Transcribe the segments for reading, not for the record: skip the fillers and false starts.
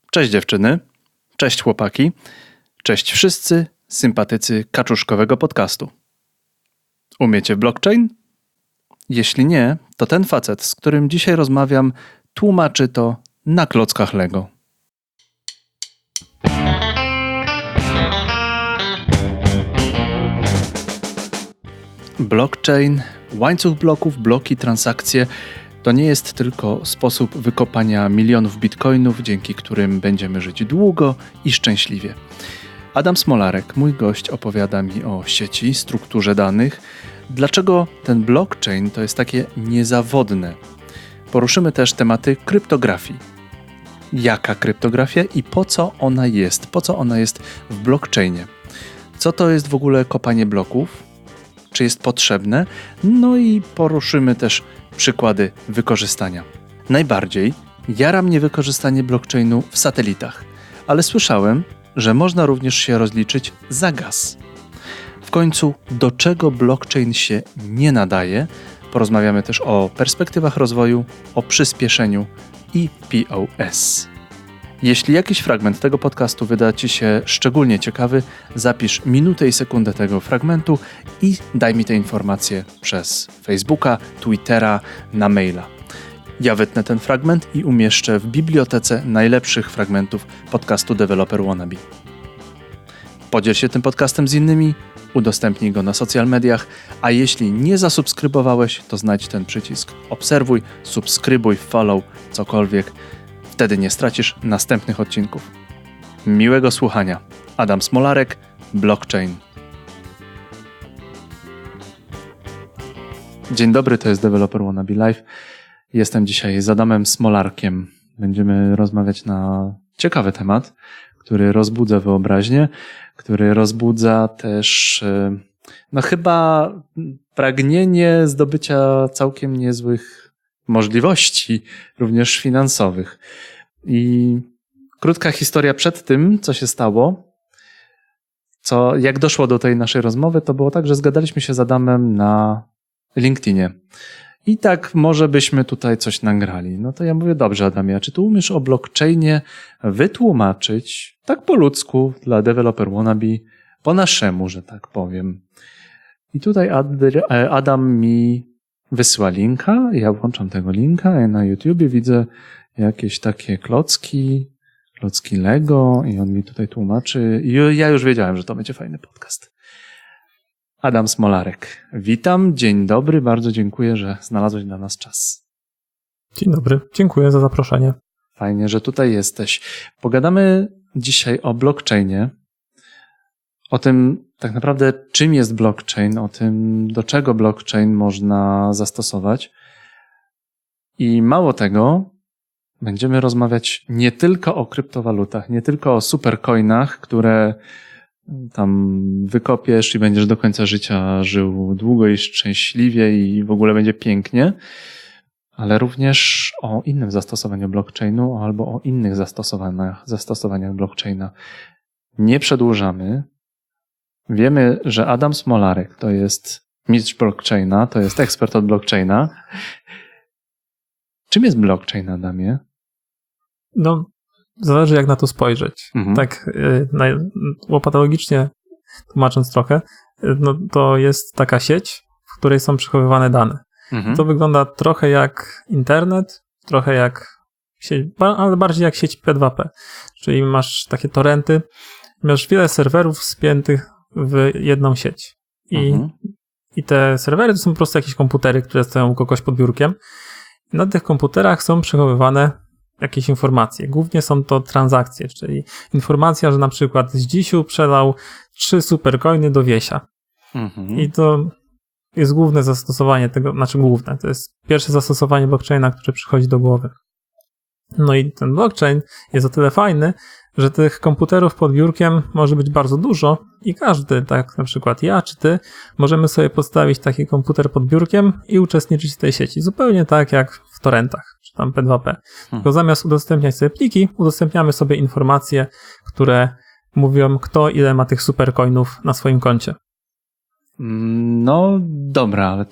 Cześć dziewczyny, cześć chłopaki, cześć wszyscy sympatycy kaczuszkowego podcastu. Umiecie w blockchain? Jeśli nie, to ten facet, z którym dzisiaj rozmawiam, tłumaczy to na klockach Lego. Blockchain, łańcuch bloków, bloki, transakcje to nie jest tylko sposób wykopania milionów bitcoinów, dzięki którym będziemy żyć długo i szczęśliwie. Adam Smolarek, mój gość, opowiada mi o sieci, strukturze danych, dlaczego ten blockchain to jest takie niezawodne. Poruszymy też tematy kryptografii. Jaka kryptografia i po co ona jest? Po co ona jest w blockchainie? Co to jest w ogóle kopanie bloków? Czy jest potrzebne? No i poruszymy też przykłady wykorzystania. Najbardziej jara mnie wykorzystanie blockchainu w satelitach, ale słyszałem, że można również się rozliczyć za gaz. W końcu, do czego blockchain się nie nadaje? Porozmawiamy też o perspektywach rozwoju, o przyspieszeniu i POS. Jeśli jakiś fragment tego podcastu wyda Ci się szczególnie ciekawy, zapisz minutę i sekundę tego fragmentu i daj mi te informacje przez Facebooka, Twittera, na maila. Ja wytnę ten fragment i umieszczę w bibliotece najlepszych fragmentów podcastu Developer Wannabe. Podziel się tym podcastem z innymi, udostępnij go na social mediach, a jeśli nie zasubskrybowałeś, to znajdź ten przycisk obserwuj, subskrybuj, follow, cokolwiek. Wtedy nie stracisz następnych odcinków. Miłego słuchania. Adam Smolarek, Blockchain. Dzień dobry, to jest Developer Wannabe Live. Jestem dzisiaj z Adamem Smolarkiem. Będziemy rozmawiać na ciekawy temat, który rozbudza wyobraźnię, który rozbudza też chyba pragnienie zdobycia całkiem niezłych możliwości, również finansowych. I krótka historia przed tym, co się stało, jak doszło do tej naszej rozmowy, to było tak, że zgadaliśmy się z Adamem na LinkedInie. I tak może byśmy tutaj coś nagrali. No to ja mówię, dobrze Adamie, a czy tu umiesz o blockchainie wytłumaczyć tak po ludzku dla Developer Wannabe, po naszemu, że tak powiem. I tutaj Adam mi wysyła linka, ja włączam tego linka i na YouTubie widzę jakieś takie klocki Lego i on mi tutaj tłumaczy. I ja już wiedziałem, że to będzie fajny podcast. Adam Smolarek, witam, dzień dobry, bardzo dziękuję, że znalazłeś dla nas czas. Dzień dobry, dziękuję za zaproszenie. Fajnie, że tutaj jesteś. Pogadamy dzisiaj o blockchainie, o tym tak naprawdę czym jest blockchain, o tym do czego blockchain można zastosować. I mało tego, będziemy rozmawiać nie tylko o kryptowalutach, nie tylko o supercoinach, które tam wykopiesz i będziesz do końca życia żył długo i szczęśliwie i w ogóle będzie pięknie, ale również o innym zastosowaniu blockchainu albo o innych zastosowaniach blockchaina. Nie przedłużamy. Wiemy, że Adam Smolarek to jest mistrz blockchaina, to jest ekspert od blockchaina. Czym jest blockchain, Adamie? No, zależy jak na to spojrzeć. Tak łopatologicznie tłumacząc trochę, no to jest taka sieć, w której są przechowywane dane. To wygląda trochę jak internet, trochę jak sieć, ale bardziej jak sieć P2P. Czyli masz takie torrenty, masz wiele serwerów spiętych w jedną sieć. I te serwery to są po prostu jakieś komputery, które stoją u kogoś pod biurkiem. I na tych komputerach są przechowywane jakieś informacje. Głównie są to transakcje, czyli informacja, że na przykład Zdzisiu przelał 3 supercoiny do Wiesia. I to jest główne zastosowanie tego, główne, to jest pierwsze zastosowanie blockchaina, które przychodzi do głowy. No i ten blockchain jest o tyle fajny, że tych komputerów pod biurkiem może być bardzo dużo i każdy, tak na przykład ja czy ty, możemy sobie postawić taki komputer pod biurkiem i uczestniczyć w tej sieci. Zupełnie tak jak w torrentach, czy tam P2P. Tylko zamiast udostępniać sobie pliki, udostępniamy sobie informacje, które mówią, kto ile ma tych supercoinów na swoim koncie. No dobra, ale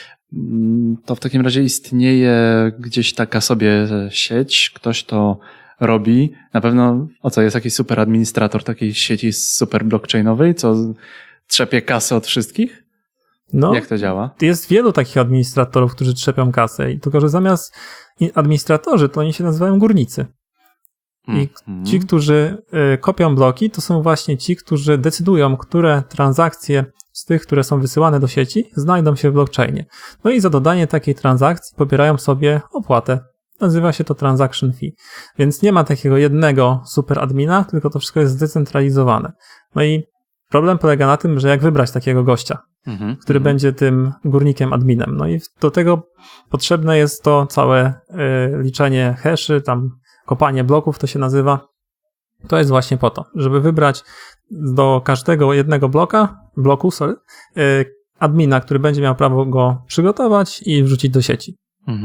to w takim razie istnieje gdzieś taka sobie sieć, ktoś to robi. Na pewno, jest jakiś super administrator takiej sieci super blockchainowej, co trzepie kasę od wszystkich? No, jak to działa? Jest wielu takich administratorów, którzy trzepią kasę, tylko że zamiast administratorzy, to oni się nazywają górnicy. I ci, którzy kopią bloki, to są właśnie ci, którzy decydują, które transakcje z tych, które są wysyłane do sieci, znajdą się w blockchainie. No i za dodanie takiej transakcji pobierają sobie opłatę. Nazywa się to transaction fee. Więc nie ma takiego jednego super admina, tylko to wszystko jest zdecentralizowane. No i problem polega na tym, że jak wybrać takiego gościa, który będzie tym górnikiem adminem. No i do tego potrzebne jest to całe liczenie haszy, tam kopanie bloków to się nazywa. To jest właśnie po to, żeby wybrać do każdego jednego bloku, admina, który będzie miał prawo go przygotować i wrzucić do sieci.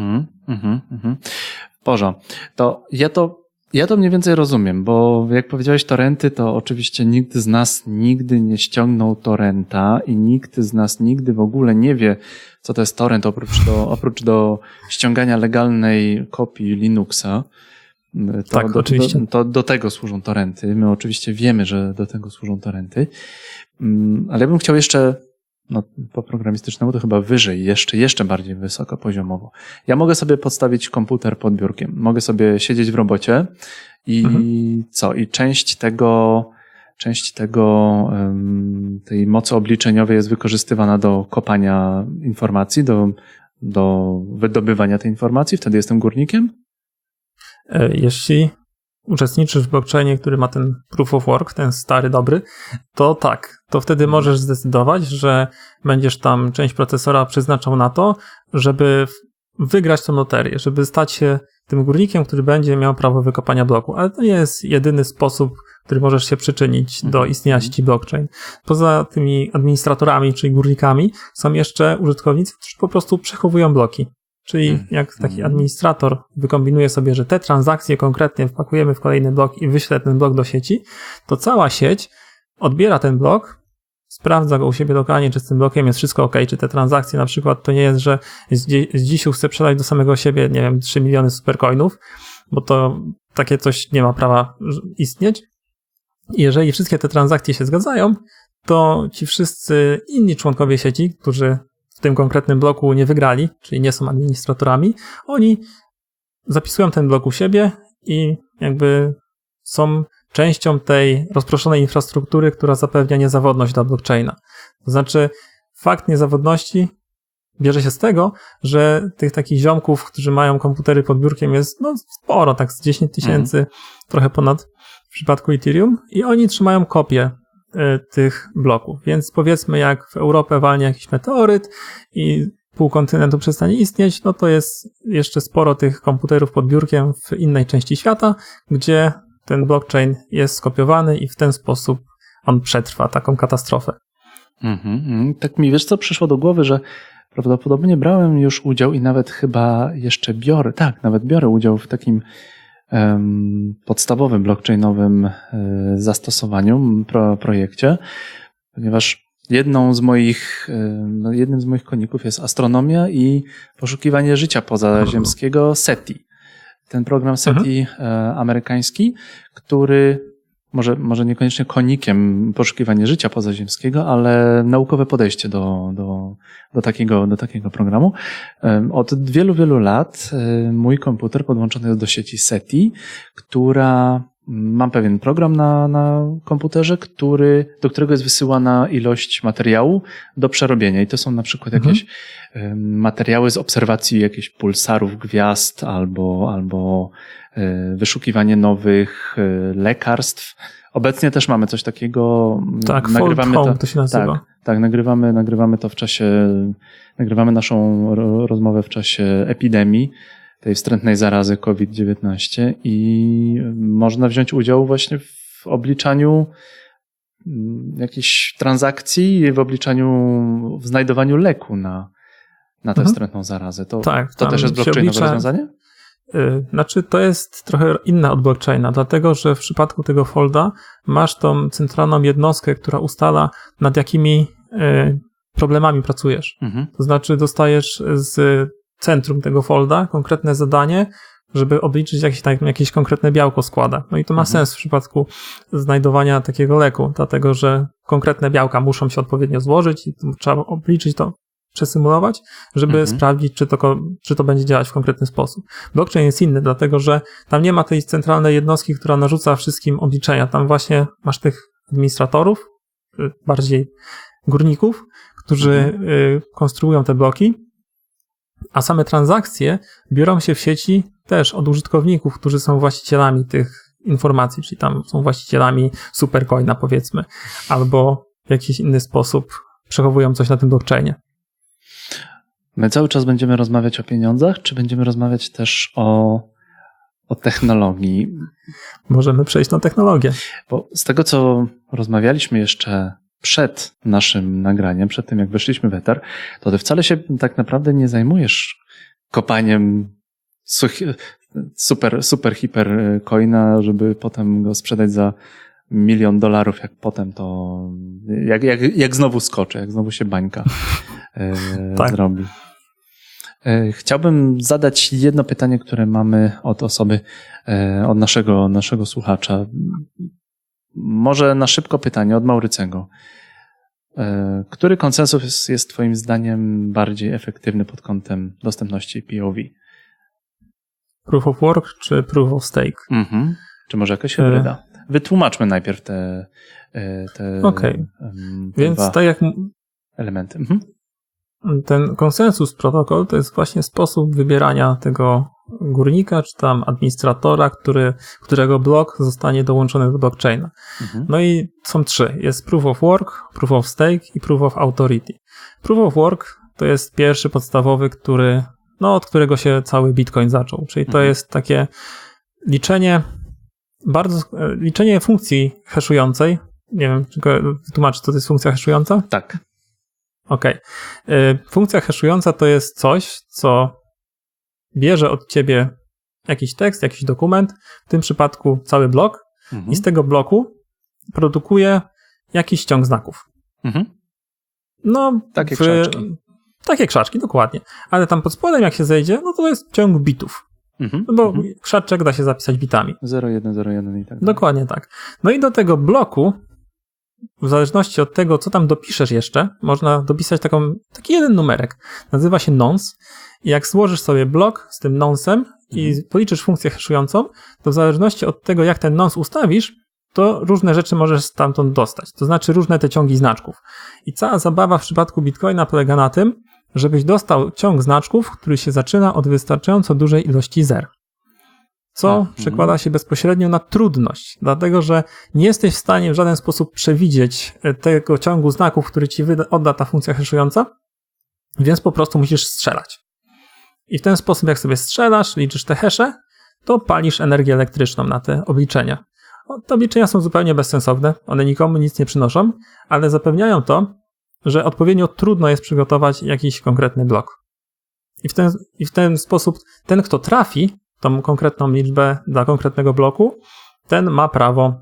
To ja to mniej więcej rozumiem, bo jak powiedziałeś torrenty, to oczywiście nikt z nas nigdy nie ściągnął torrenta i nikt z nas nigdy w ogóle nie wie, co to jest torrent, oprócz do ściągania legalnej kopii Linuxa. Tak, oczywiście. To do tego służą torrenty. My oczywiście wiemy, że do tego służą torrenty. Ale ja bym chciał jeszcze, po programistycznemu to chyba wyżej, jeszcze bardziej wysokopoziomowo. Ja mogę sobie podstawić komputer pod biurkiem. Mogę sobie siedzieć w robocie i I część tej mocy obliczeniowej jest wykorzystywana do kopania informacji, do wydobywania tej informacji. Wtedy jestem górnikiem. Jeśli uczestniczysz w blockchainie, który ma ten proof of work, ten stary, dobry, to tak, to wtedy możesz zdecydować, że będziesz tam część procesora przeznaczał na to, żeby wygrać tą loterię, żeby stać się tym górnikiem, który będzie miał prawo wykopania bloku. Ale to nie jest jedyny sposób, który możesz się przyczynić do istnienia sieci blockchain. Poza tymi administratorami, czyli górnikami, są jeszcze użytkownicy, którzy po prostu przechowują bloki. Czyli jak taki administrator wykombinuje sobie, że te transakcje konkretnie wpakujemy w kolejny blok i wyśle ten blok do sieci, to cała sieć odbiera ten blok, sprawdza go u siebie lokalnie, czy z tym blokiem jest wszystko ok, czy te transakcje na przykład to nie jest, że z dzisiu chce sprzedać do samego siebie, 3 miliony supercoinów, bo to takie coś nie ma prawa istnieć. I jeżeli wszystkie te transakcje się zgadzają, to ci wszyscy inni członkowie sieci, którzy w tym konkretnym bloku nie wygrali, czyli nie są administratorami, oni zapisują ten blok u siebie i jakby są częścią tej rozproszonej infrastruktury, która zapewnia niezawodność dla blockchaina. To znaczy fakt niezawodności bierze się z tego, że tych takich ziomków, którzy mają komputery pod biurkiem jest sporo, tak z 10 000, trochę ponad w przypadku Ethereum i oni trzymają kopię tych bloków. Więc powiedzmy, jak w Europę walnie jakiś meteoryt i pół kontynentu przestanie istnieć, to jest jeszcze sporo tych komputerów pod biurkiem w innej części świata, gdzie ten blockchain jest skopiowany i w ten sposób on przetrwa taką katastrofę. Tak mi wiesz co przyszło do głowy, że prawdopodobnie brałem już udział i nawet chyba jeszcze biorę udział w takim podstawowym blockchainowym zastosowaniu, projekcie, ponieważ jednym z moich koników jest astronomia i poszukiwanie życia pozaziemskiego SETI. Ten program SETI amerykański, który może niekoniecznie konikiem poszukiwania życia pozaziemskiego, ale naukowe podejście do takiego programu. Od wielu, wielu lat mój komputer podłączony jest do sieci SETI, mam pewien program na komputerze, do którego jest wysyłana ilość materiału do przerobienia. I to są na przykład jakieś materiały z obserwacji jakichś pulsarów gwiazd albo wyszukiwanie nowych lekarstw. Obecnie też mamy coś takiego. Tak, nagrywamy to się nazywa. Tak, nagrywamy to nagrywamy naszą rozmowę w czasie epidemii, tej wstrętnej zarazy COVID-19 i można wziąć udział właśnie w obliczaniu jakichś transakcji, w znajdowaniu leku na tę wstrętną zarazę. To też jest blockchainowe rozwiązanie? Znaczy, to jest trochę inne od blockchaina, dlatego że w przypadku tego folda masz tą centralną jednostkę, która ustala, nad jakimi problemami pracujesz. To znaczy, dostajesz z centrum tego folda konkretne zadanie, żeby obliczyć jakieś konkretne białko składa. No i to ma sens w przypadku znajdowania takiego leku, dlatego że konkretne białka muszą się odpowiednio złożyć i trzeba obliczyć to, przesymulować, żeby sprawdzić, czy to będzie działać w konkretny sposób. Blockchain jest inny, dlatego że tam nie ma tej centralnej jednostki, która narzuca wszystkim obliczenia. Tam właśnie masz tych administratorów, bardziej górników, którzy konstruują te bloki, a same transakcje biorą się w sieci też od użytkowników, którzy są właścicielami tych informacji, czyli tam są właścicielami Supercoina, powiedzmy, albo w jakiś inny sposób przechowują coś na tym blockchainie. My cały czas będziemy rozmawiać o pieniądzach, czy będziemy rozmawiać też o technologii? Możemy przejść na technologię. Bo z tego, co rozmawialiśmy jeszcze przed naszym nagraniem, przed tym jak weszliśmy w eter, to ty wcale się tak naprawdę nie zajmujesz kopaniem hiper coina, żeby potem go sprzedać za $1 milion, jak potem to, jak znowu skoczy, jak znowu się bańka zrobi. Chciałbym zadać jedno pytanie, które mamy od osoby, od naszego słuchacza. Może na szybko pytanie od Maurycego. Który konsensus jest twoim zdaniem bardziej efektywny pod kątem dostępności POV? Proof of work czy proof of stake? Czy może jakaś hybryda? Wytłumaczmy najpierw te Więc dwa tak jak elementy. ten konsensus protokół to jest właśnie sposób wybierania tego górnika, czy tam administratora, którego blok zostanie dołączony do blockchaina. No i są 3. Jest proof of work, proof of stake i proof of authority. Proof of work to jest pierwszy podstawowy, od którego się cały Bitcoin zaczął. Czyli to jest takie liczenie funkcji haszującej. Nie wiem, czy wytłumaczyć, co to jest funkcja haszująca? Tak. Okej. Funkcja haszująca to jest coś, co bierze od ciebie jakiś tekst, jakiś dokument, w tym przypadku cały blok i z tego bloku produkuje jakiś ciąg znaków. No, takie krzaczki. Takie krzaczki, dokładnie. Ale tam pod spodem, jak się zejdzie, no to jest ciąg bitów. No bo krzaczek da się zapisać bitami. 0,1, 0,1 i tak dalej. Dokładnie tak. No i do tego bloku, w zależności od tego, co tam dopiszesz jeszcze, można dopisać taki jeden numerek. Nazywa się nonce. I jak złożysz sobie blok z tym nonsem i policzysz funkcję haszującą, to w zależności od tego, jak ten nonce ustawisz, to różne rzeczy możesz stamtąd dostać. To znaczy różne te ciągi znaczków. I cała zabawa w przypadku Bitcoina polega na tym, żebyś dostał ciąg znaczków, który się zaczyna od wystarczająco dużej ilości zer. Co przekłada się bezpośrednio na trudność, dlatego że nie jesteś w stanie w żaden sposób przewidzieć tego ciągu znaków, który ci odda ta funkcja haszująca, więc po prostu musisz strzelać. I w ten sposób, jak sobie strzelasz, liczysz te hasze, to palisz energię elektryczną na te obliczenia. Te obliczenia są zupełnie bezsensowne, one nikomu nic nie przynoszą, ale zapewniają to, że odpowiednio trudno jest przygotować jakiś konkretny blok. I w ten sposób ten, kto trafi tą konkretną liczbę dla konkretnego bloku, ten ma prawo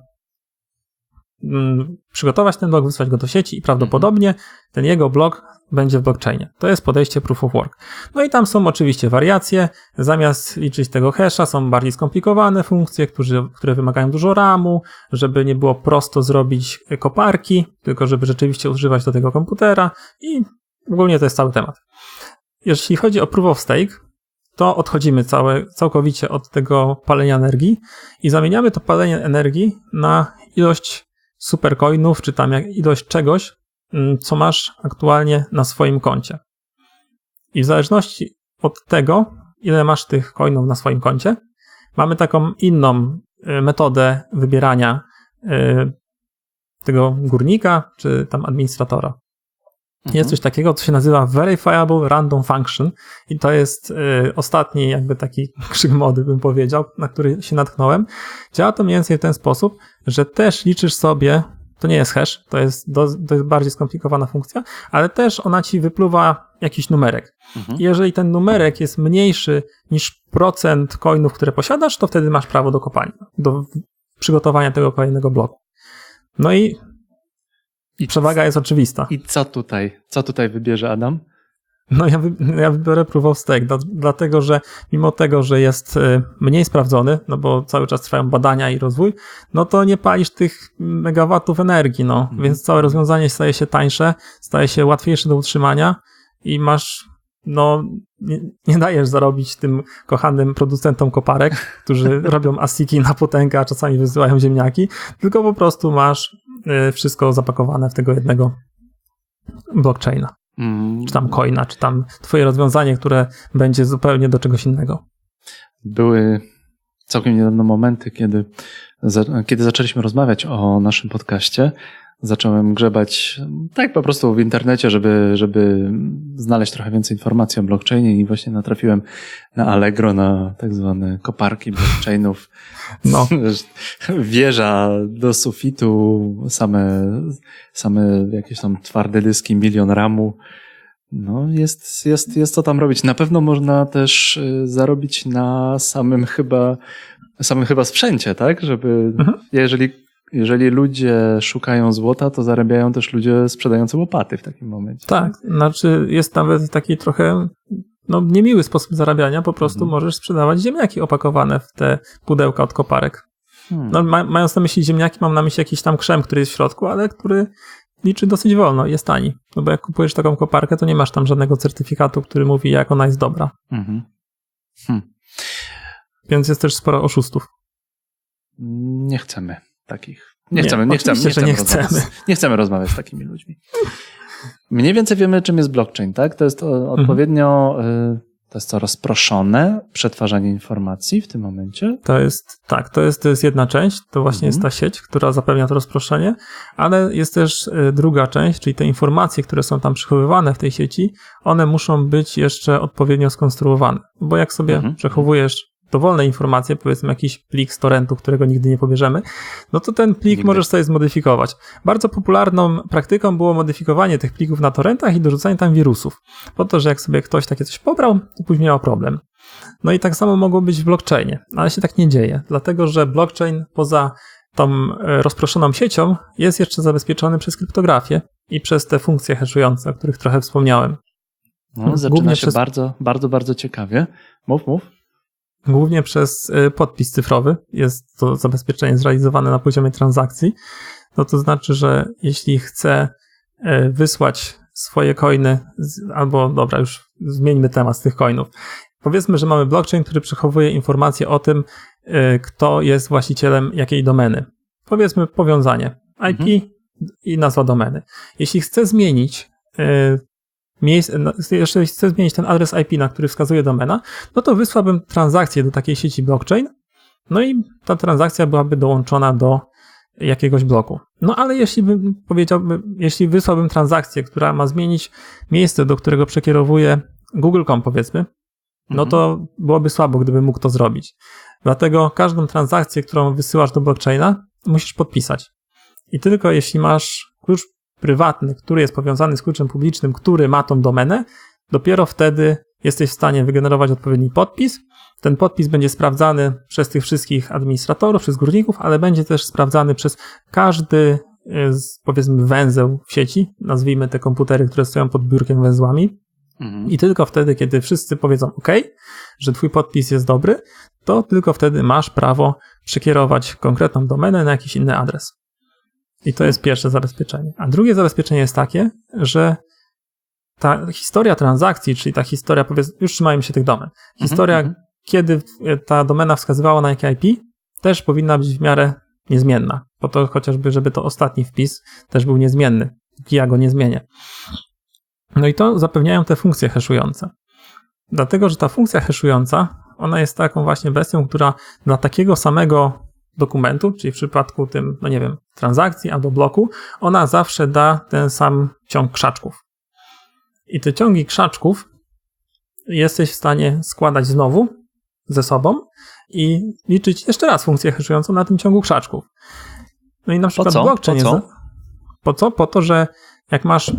przygotować ten blok, wysłać go do sieci i prawdopodobnie ten jego blok będzie w blockchainie. To jest podejście proof of work. No i tam są oczywiście wariacje. Zamiast liczyć tego hasza, są bardziej skomplikowane funkcje, które wymagają dużo RAMu, żeby nie było prosto zrobić koparki, tylko żeby rzeczywiście używać do tego komputera i ogólnie to jest cały temat. Jeśli chodzi o proof of stake, to odchodzimy całkowicie od tego palenia energii i zamieniamy to palenie energii na ilość supercoinów, czy tam ilość czegoś, co masz aktualnie na swoim koncie. I w zależności od tego, ile masz tych coinów na swoim koncie, mamy taką inną metodę wybierania tego górnika, czy tam administratora. Jest coś takiego, co się nazywa Verifiable Random Function i to jest ostatni jakby taki krzyk mody, bym powiedział, na który się natknąłem. Działa to mniej więcej w ten sposób, że też liczysz sobie, to nie jest hash, to jest bardziej skomplikowana funkcja, ale też ona ci wypluwa jakiś numerek. I jeżeli ten numerek jest mniejszy niż procent coinów, które posiadasz, to wtedy masz prawo do kopania, do przygotowania tego kolejnego bloku. No i przewaga jest oczywista. I co tutaj wybierze Adam? No ja wybiorę Proof of Stake, dlatego że mimo tego, że jest mniej sprawdzony, no bo cały czas trwają badania i rozwój, no to nie palisz tych megawatów energii, no. Więc całe rozwiązanie staje się tańsze, staje się łatwiejsze do utrzymania i masz, no nie dajesz zarobić tym kochanym producentom koparek, którzy robią ASIC-i na potęgę, a czasami wysyłają ziemniaki, tylko po prostu masz wszystko zapakowane w tego jednego blockchaina. Czy tam coina, czy tam twoje rozwiązanie, które będzie zupełnie do czegoś innego. Były całkiem niedawno momenty, kiedy zaczęliśmy rozmawiać o naszym podcaście. Zacząłem grzebać tak po prostu w internecie, żeby znaleźć trochę więcej informacji o blockchainie i właśnie natrafiłem na Allegro, na tak zwane koparki blockchainów. No. Wieża do sufitu, same jakieś tam twarde dyski, 1 000 000 RAMu. No jest co tam robić. Na pewno można też zarobić na samym chyba sprzęcie, tak? Żeby jeżeli ludzie szukają złota, to zarabiają też ludzie sprzedający łopaty w takim momencie. Tak, znaczy jest nawet taki trochę niemiły sposób zarabiania, po prostu możesz sprzedawać ziemniaki opakowane w te pudełka od koparek. No, mając na myśli ziemniaki, mam na myśli jakiś tam krzem, który jest w środku, ale który liczy dosyć wolno i jest tani. No bo jak kupujesz taką koparkę, to nie masz tam żadnego certyfikatu, który mówi, jak ona jest dobra. Więc jest też sporo oszustów. Nie chcemy takich. Nie chcemy rozmawiać z takimi ludźmi. Mniej więcej wiemy, czym jest blockchain, tak? To jest odpowiednio, to jest co, rozproszone przetwarzanie informacji w tym momencie? To jest jedna część, to właśnie jest ta sieć, która zapewnia to rozproszenie, ale jest też druga część, czyli te informacje, które są tam przechowywane w tej sieci, one muszą być jeszcze odpowiednio skonstruowane, bo jak sobie przechowujesz dowolne informacje, powiedzmy jakiś plik z torrentu, którego nigdy nie pobierzemy, no to ten plik możesz sobie zmodyfikować. Bardzo popularną praktyką było modyfikowanie tych plików na torrentach i dorzucanie tam wirusów. Po to, że jak sobie ktoś takie coś pobrał, to później miał problem. No i tak samo mogło być w blockchainie, ale się tak nie dzieje, dlatego że blockchain poza tą rozproszoną siecią jest jeszcze zabezpieczony przez kryptografię i przez te funkcje haszujące, o których trochę wspomniałem. No, zaczyna się bardzo ciekawie. Mów. Głównie przez podpis cyfrowy jest to zabezpieczenie zrealizowane na poziomie transakcji. No to znaczy, że jeśli chcę wysłać swoje coiny, albo dobra, już zmieńmy temat z tych coinów. Powiedzmy, że mamy blockchain, który przechowuje informacje o tym, kto jest właścicielem jakiej domeny. Powiedzmy powiązanie IP i nazwa domeny. Jeśli chcę zmienić jeżeli chcę zmienić ten adres IP, na który wskazuje domena, no to wysłałbym transakcję do takiej sieci blockchain, no i ta transakcja byłaby dołączona do jakiegoś bloku. No ale jeśli wysłałbym transakcję, która ma zmienić miejsce, do którego przekierowuje Google.com, powiedzmy, no to byłoby słabo, gdybym mógł to zrobić. Dlatego każdą transakcję, którą wysyłasz do blockchaina, musisz podpisać. I tylko jeśli masz klucz prywatny, który jest powiązany z kluczem publicznym, który ma tą domenę, dopiero wtedy jesteś w stanie wygenerować odpowiedni podpis. Ten podpis będzie sprawdzany przez tych wszystkich administratorów, przez górników, ale będzie też sprawdzany przez każdy, powiedzmy, węzeł w sieci. Nazwijmy te komputery, które stoją pod biurkiem węzłami. I tylko wtedy, kiedy wszyscy powiedzą OK, że twój podpis jest dobry, to tylko wtedy masz prawo przekierować konkretną domenę na jakiś inny adres. I to jest pierwsze zabezpieczenie. A drugie zabezpieczenie jest takie, że ta historia transakcji, czyli ta historia, już trzymajmy się tych domen, historia, kiedy ta domena wskazywała na jakie IP, też powinna być w miarę niezmienna. Po to chociażby, żeby to ostatni wpis też był niezmienny, póki ja go nie zmienię. No i to zapewniają te funkcje haszujące. Dlatego, że ta funkcja haszująca, ona jest taką właśnie bestią, która dla takiego samego dokumentu, czyli w przypadku tym, transakcji albo bloku, ona zawsze da ten sam ciąg krzaczków. I te ciągi krzaczków jesteś w stanie składać znowu ze sobą i liczyć jeszcze raz funkcję haszującą na tym ciągu krzaczków. No i na przykład blockchain jest... Po co? Po to, że jak masz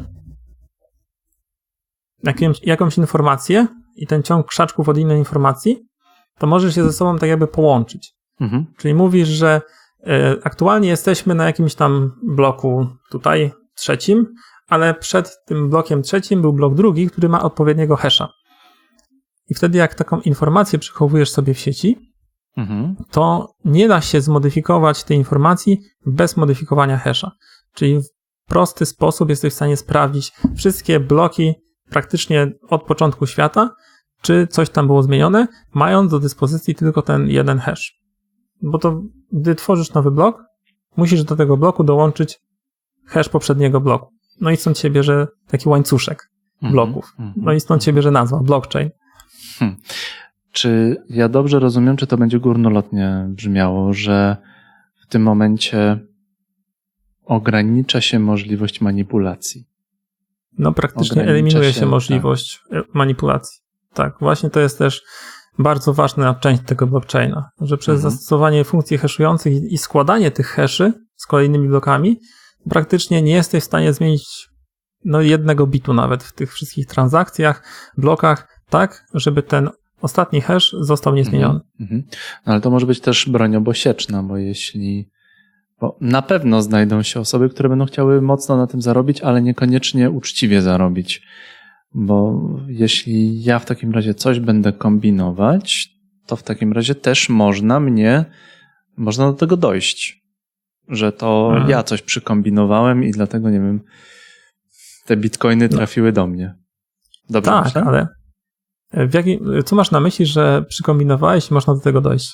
jakąś informację i ten ciąg krzaczków od innej informacji, to możesz je ze sobą tak jakby połączyć. Czyli mówisz, że aktualnie jesteśmy na jakimś tam bloku tutaj trzecim, ale przed tym blokiem trzecim był blok drugi, który ma odpowiedniego hasza. I wtedy jak taką informację przechowujesz sobie w sieci, to nie da się zmodyfikować tej informacji bez modyfikowania hasza. Czyli w prosty sposób jesteś w stanie sprawdzić wszystkie bloki praktycznie od początku świata, czy coś tam było zmienione, mając do dyspozycji tylko ten jeden hash. Bo to, gdy tworzysz nowy blok, musisz do tego bloku dołączyć hash poprzedniego bloku. No i stąd się bierze taki łańcuszek bloków. No i stąd się bierze nazwa blockchain. Czy ja dobrze rozumiem, czy to będzie górnolotnie brzmiało, że w tym momencie ogranicza się możliwość manipulacji? No praktycznie eliminuje się możliwość manipulacji. Tak, właśnie to jest też bardzo ważna część tego blockchaina, że przez zastosowanie funkcji haszujących i składanie tych haszy z kolejnymi blokami praktycznie nie jesteś w stanie zmienić jednego bitu nawet w tych wszystkich transakcjach, blokach, tak, żeby ten ostatni hash został niezmieniony. No, ale to może być też broń obosieczna, bo na pewno znajdą się osoby, które będą chciały mocno na tym zarobić, ale niekoniecznie uczciwie zarobić. Bo jeśli ja w takim razie coś będę kombinować, to w takim razie też można do tego dojść, że to ja coś przykombinowałem i dlatego, nie wiem, te bitcoiny trafiły do mnie. Dobrze tak, myślę? Ale co masz na myśli, że przykombinowałeś i można do tego dojść?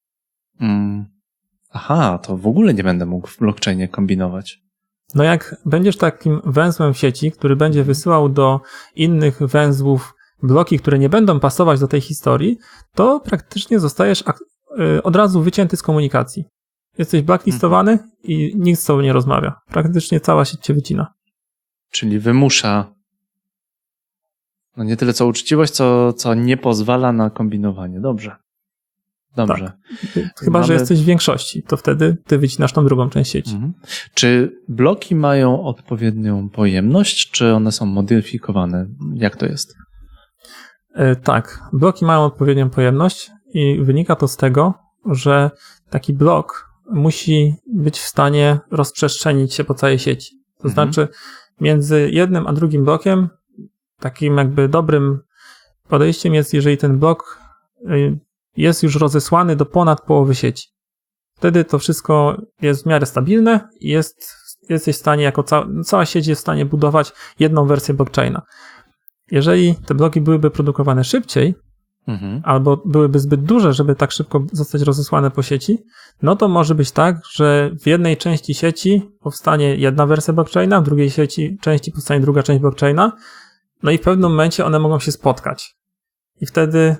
Aha, to w ogóle nie będę mógł w blockchainie kombinować. No jak będziesz takim węzłem w sieci, który będzie wysyłał do innych węzłów bloki, które nie będą pasować do tej historii, to praktycznie zostajesz od razu wycięty z komunikacji. Jesteś blacklistowany i nikt z tobą nie rozmawia. Praktycznie cała sieć cię wycina. Czyli wymusza nie tyle co uczciwość, co nie pozwala na kombinowanie. Dobrze. Tak. Chyba, że jesteś w większości, to wtedy ty wycinasz tą drugą część sieci. Czy bloki mają odpowiednią pojemność, czy one są modyfikowane? Jak to jest? Tak, bloki mają odpowiednią pojemność i wynika to z tego, że taki blok musi być w stanie rozprzestrzenić się po całej sieci. To znaczy między jednym a drugim blokiem takim jakby dobrym podejściem jest, jeżeli ten blok jest już rozesłany do ponad połowy sieci. Wtedy to wszystko jest w miarę stabilne i jesteś w stanie, cała sieć jest w stanie budować jedną wersję blockchaina. Jeżeli te bloki byłyby produkowane szybciej, albo byłyby zbyt duże, żeby tak szybko zostać rozesłane po sieci, no to może być tak, że w jednej części sieci powstanie jedna wersja blockchaina, w drugiej części powstanie druga część blockchaina, no i w pewnym momencie one mogą się spotkać. I wtedy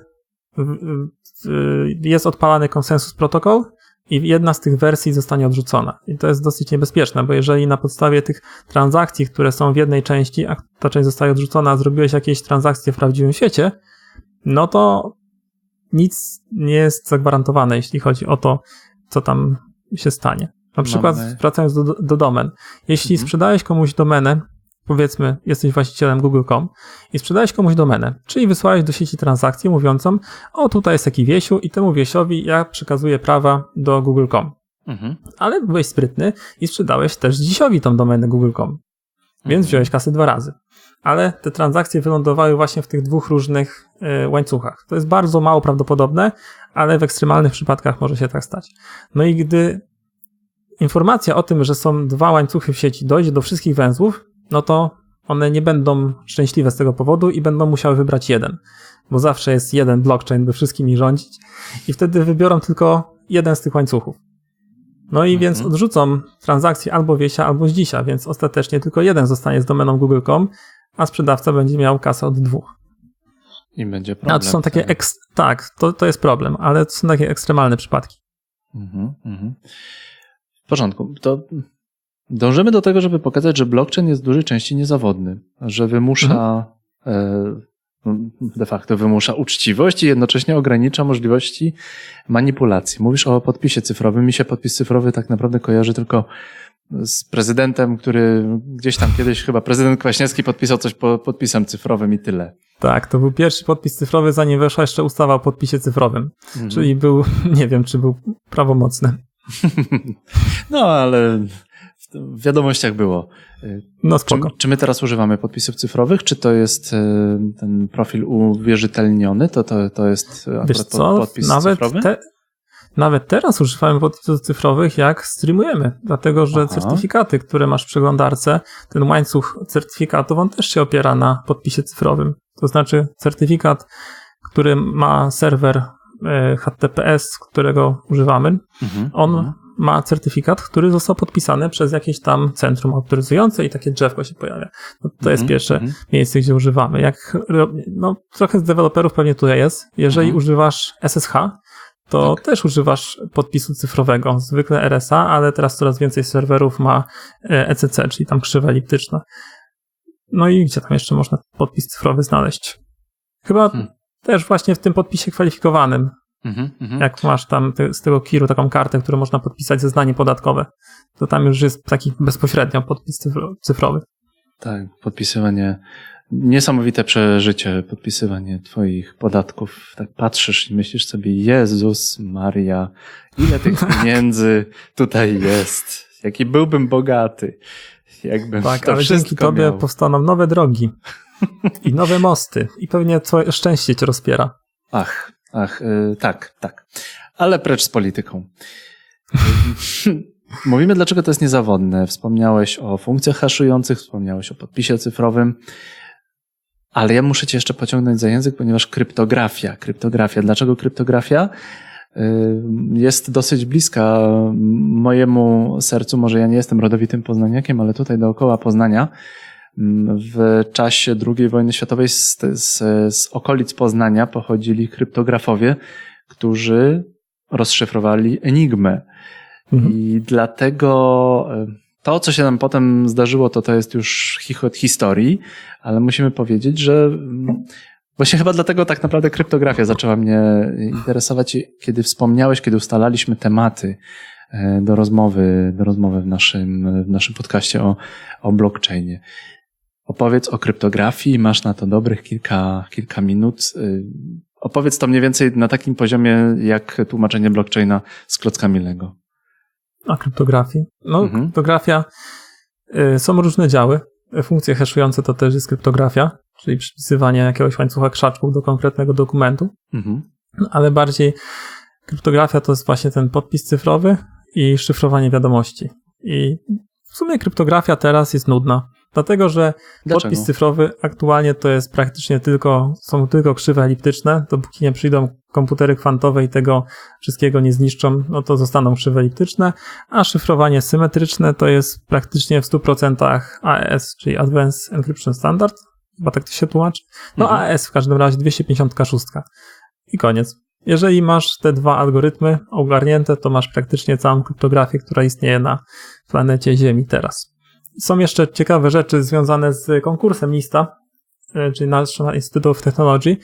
jest odpalany konsensus protokół i jedna z tych wersji zostanie odrzucona. I to jest dosyć niebezpieczne, bo jeżeli na podstawie tych transakcji, które są w jednej części, a ta część zostaje odrzucona, zrobiłeś jakieś transakcje w prawdziwym świecie, no to nic nie jest zagwarantowane, jeśli chodzi o to, co tam się stanie. Na przykład, wracając do domen. Jeśli sprzedałeś komuś domenę, powiedzmy, jesteś właścicielem google.com i sprzedałeś komuś domenę, czyli wysłałeś do sieci transakcję mówiącą, tutaj jest taki Wiesiu i temu Wiesiowi ja przekazuję prawa do google.com. Ale byłeś sprytny i sprzedałeś też Dzisiowi tą domenę google.com. Więc wziąłeś kasę 2 razy. Ale te transakcje wylądowały właśnie w tych 2 różnych łańcuchach. To jest bardzo mało prawdopodobne, ale w ekstremalnych przypadkach może się tak stać. No i gdy informacja o tym, że są 2 łańcuchy w sieci, dojdzie do wszystkich węzłów, no to one nie będą szczęśliwe z tego powodu i będą musiały wybrać jeden, bo zawsze jest jeden blockchain, by wszystkimi rządzić i wtedy wybiorą tylko jeden z tych łańcuchów. No i więc odrzucą transakcję albo Wiesia, albo Zdzisia, więc ostatecznie tylko jeden zostanie z domeną google.com, a sprzedawca będzie miał kasę od 2. I będzie problem. A to są takie to jest problem, ale to są takie ekstremalne przypadki. W porządku. To dążymy do tego, żeby pokazać, że blockchain jest w dużej części niezawodny, że wymusza de facto wymusza uczciwość i jednocześnie ogranicza możliwości manipulacji. Mówisz o podpisie cyfrowym. Mi się podpis cyfrowy tak naprawdę kojarzy tylko z prezydentem, który gdzieś tam kiedyś, chyba prezydent Kwaśniewski podpisał coś podpisem cyfrowym i tyle. Tak, to był pierwszy podpis cyfrowy, zanim weszła jeszcze ustawa o podpisie cyfrowym. Czyli był, nie wiem, czy był prawomocny. No, ale w wiadomościach było. No spoko. Czy my teraz używamy podpisów cyfrowych, czy to jest ten profil uwierzytelniony? To jest podpis cyfrowy? Nawet teraz używamy podpisów cyfrowych, jak streamujemy, dlatego że certyfikaty, które masz w przeglądarce, ten łańcuch certyfikatów, on też się opiera na podpisie cyfrowym. To znaczy certyfikat, który ma serwer HTTPS, którego używamy, on ma certyfikat, który został podpisany przez jakieś tam centrum autoryzujące i takie drzewko się pojawia. No, to jest pierwsze miejsce, gdzie używamy. Trochę z deweloperów pewnie tutaj jest. Jeżeli używasz SSH, to też używasz podpisu cyfrowego, zwykle RSA, ale teraz coraz więcej serwerów ma ECC, czyli tam krzywa eliptyczna. No i gdzie tam jeszcze można podpis cyfrowy znaleźć? Chyba też właśnie w tym podpisie kwalifikowanym. Jak masz tam z tego KIR-u taką kartę, którą można podpisać zeznanie podatkowe, to tam już jest taki bezpośrednio podpis cyfrowy. Tak, podpisywanie, niesamowite przeżycie, podpisywanie twoich podatków. Tak patrzysz i myślisz sobie, Jezus Maria, ile tych pieniędzy tutaj jest. Jaki byłbym bogaty. Jakbym tak, to ale wszystko dzięki tobie miał. powstaną nowe drogi i nowe mosty i pewnie twoje szczęście cię rozpiera. Tak. Ale precz z polityką. Mówimy, dlaczego to jest niezawodne. Wspomniałeś o funkcjach haszujących, wspomniałeś o podpisie cyfrowym, ale ja muszę cię jeszcze pociągnąć za język, ponieważ kryptografia. Dlaczego kryptografia? Jest dosyć bliska mojemu sercu. Może ja nie jestem rodowitym poznaniakiem, ale tutaj dookoła Poznania w czasie II wojny światowej z okolic Poznania pochodzili kryptografowie, którzy rozszyfrowali Enigmę. I dlatego to, co się nam potem zdarzyło, to jest już chichot historii, ale musimy powiedzieć, że właśnie chyba dlatego tak naprawdę kryptografia zaczęła mnie interesować, kiedy wspomniałeś, kiedy ustalaliśmy tematy do rozmowy w naszym podcaście o blockchainie. Opowiedz o kryptografii, masz na to dobrych kilka minut. Opowiedz to mniej więcej na takim poziomie, jak tłumaczenie blockchaina z klockami Lego. A kryptografii? Kryptografia, są różne działy. Funkcje haszujące to też jest kryptografia, czyli przypisywanie jakiegoś łańcucha krzaczków do konkretnego dokumentu. Ale bardziej kryptografia to jest właśnie ten podpis cyfrowy i szyfrowanie wiadomości. I w sumie kryptografia teraz jest nudna, dlatego że podpis cyfrowy aktualnie to jest praktycznie są tylko krzywe eliptyczne, dopóki nie przyjdą komputery kwantowe i tego wszystkiego nie zniszczą, no to zostaną krzywe eliptyczne, a szyfrowanie symetryczne to jest praktycznie w 100% AES, czyli Advanced Encryption Standard, chyba tak to się tłumaczy. AES w każdym razie 256 i koniec. Jeżeli masz te dwa algorytmy ogarnięte, to masz praktycznie całą kryptografię, która istnieje na planecie Ziemi teraz. Są jeszcze ciekawe rzeczy związane z konkursem NISTA, czyli National Institute of Technology,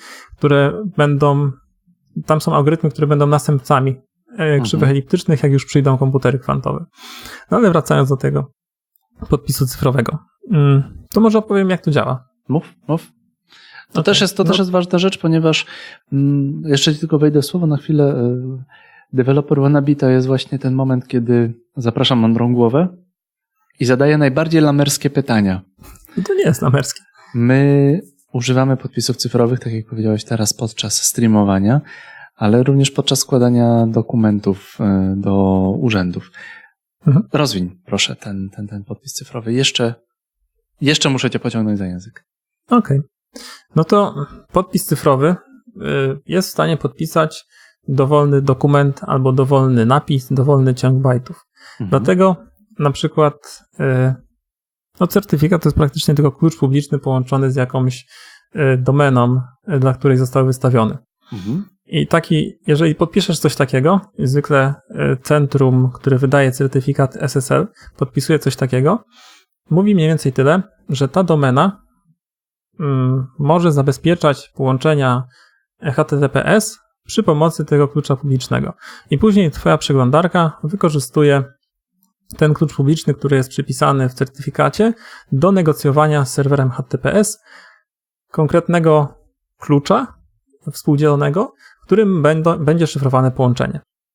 tam są algorytmy, które będą następcami krzywych eliptycznych, jak już przyjdą komputery kwantowe. No ale wracając do tego podpisu cyfrowego, to może opowiem, jak to działa. Mów. To też jest ważna rzecz, ponieważ jeszcze tylko wejdę w słowo na chwilę. Developer wannabe to jest właśnie ten moment, kiedy zapraszam mądrą głowę i zadaję najbardziej lamerskie pytania. To nie jest lamerskie. My używamy podpisów cyfrowych, tak jak powiedziałeś teraz, podczas streamowania, ale również podczas składania dokumentów do urzędów. Rozwiń, proszę, ten podpis cyfrowy. Jeszcze muszę cię pociągnąć za język. Okej. No to podpis cyfrowy jest w stanie podpisać dowolny dokument albo dowolny napis, dowolny ciąg bajtów. Dlatego na przykład certyfikat to jest praktycznie tylko klucz publiczny połączony z jakąś domeną, dla której został wystawiony. I jeżeli podpiszesz coś takiego, zwykle centrum, które wydaje certyfikat SSL, podpisuje coś takiego, mówi mniej więcej tyle, że ta domena może zabezpieczać połączenia HTTPS przy pomocy tego klucza publicznego. I później twoja przeglądarka wykorzystuje ten klucz publiczny, który jest przypisany w certyfikacie, do negocjowania z serwerem HTTPS konkretnego klucza współdzielonego, w którym będzie szyfrowane połączenie.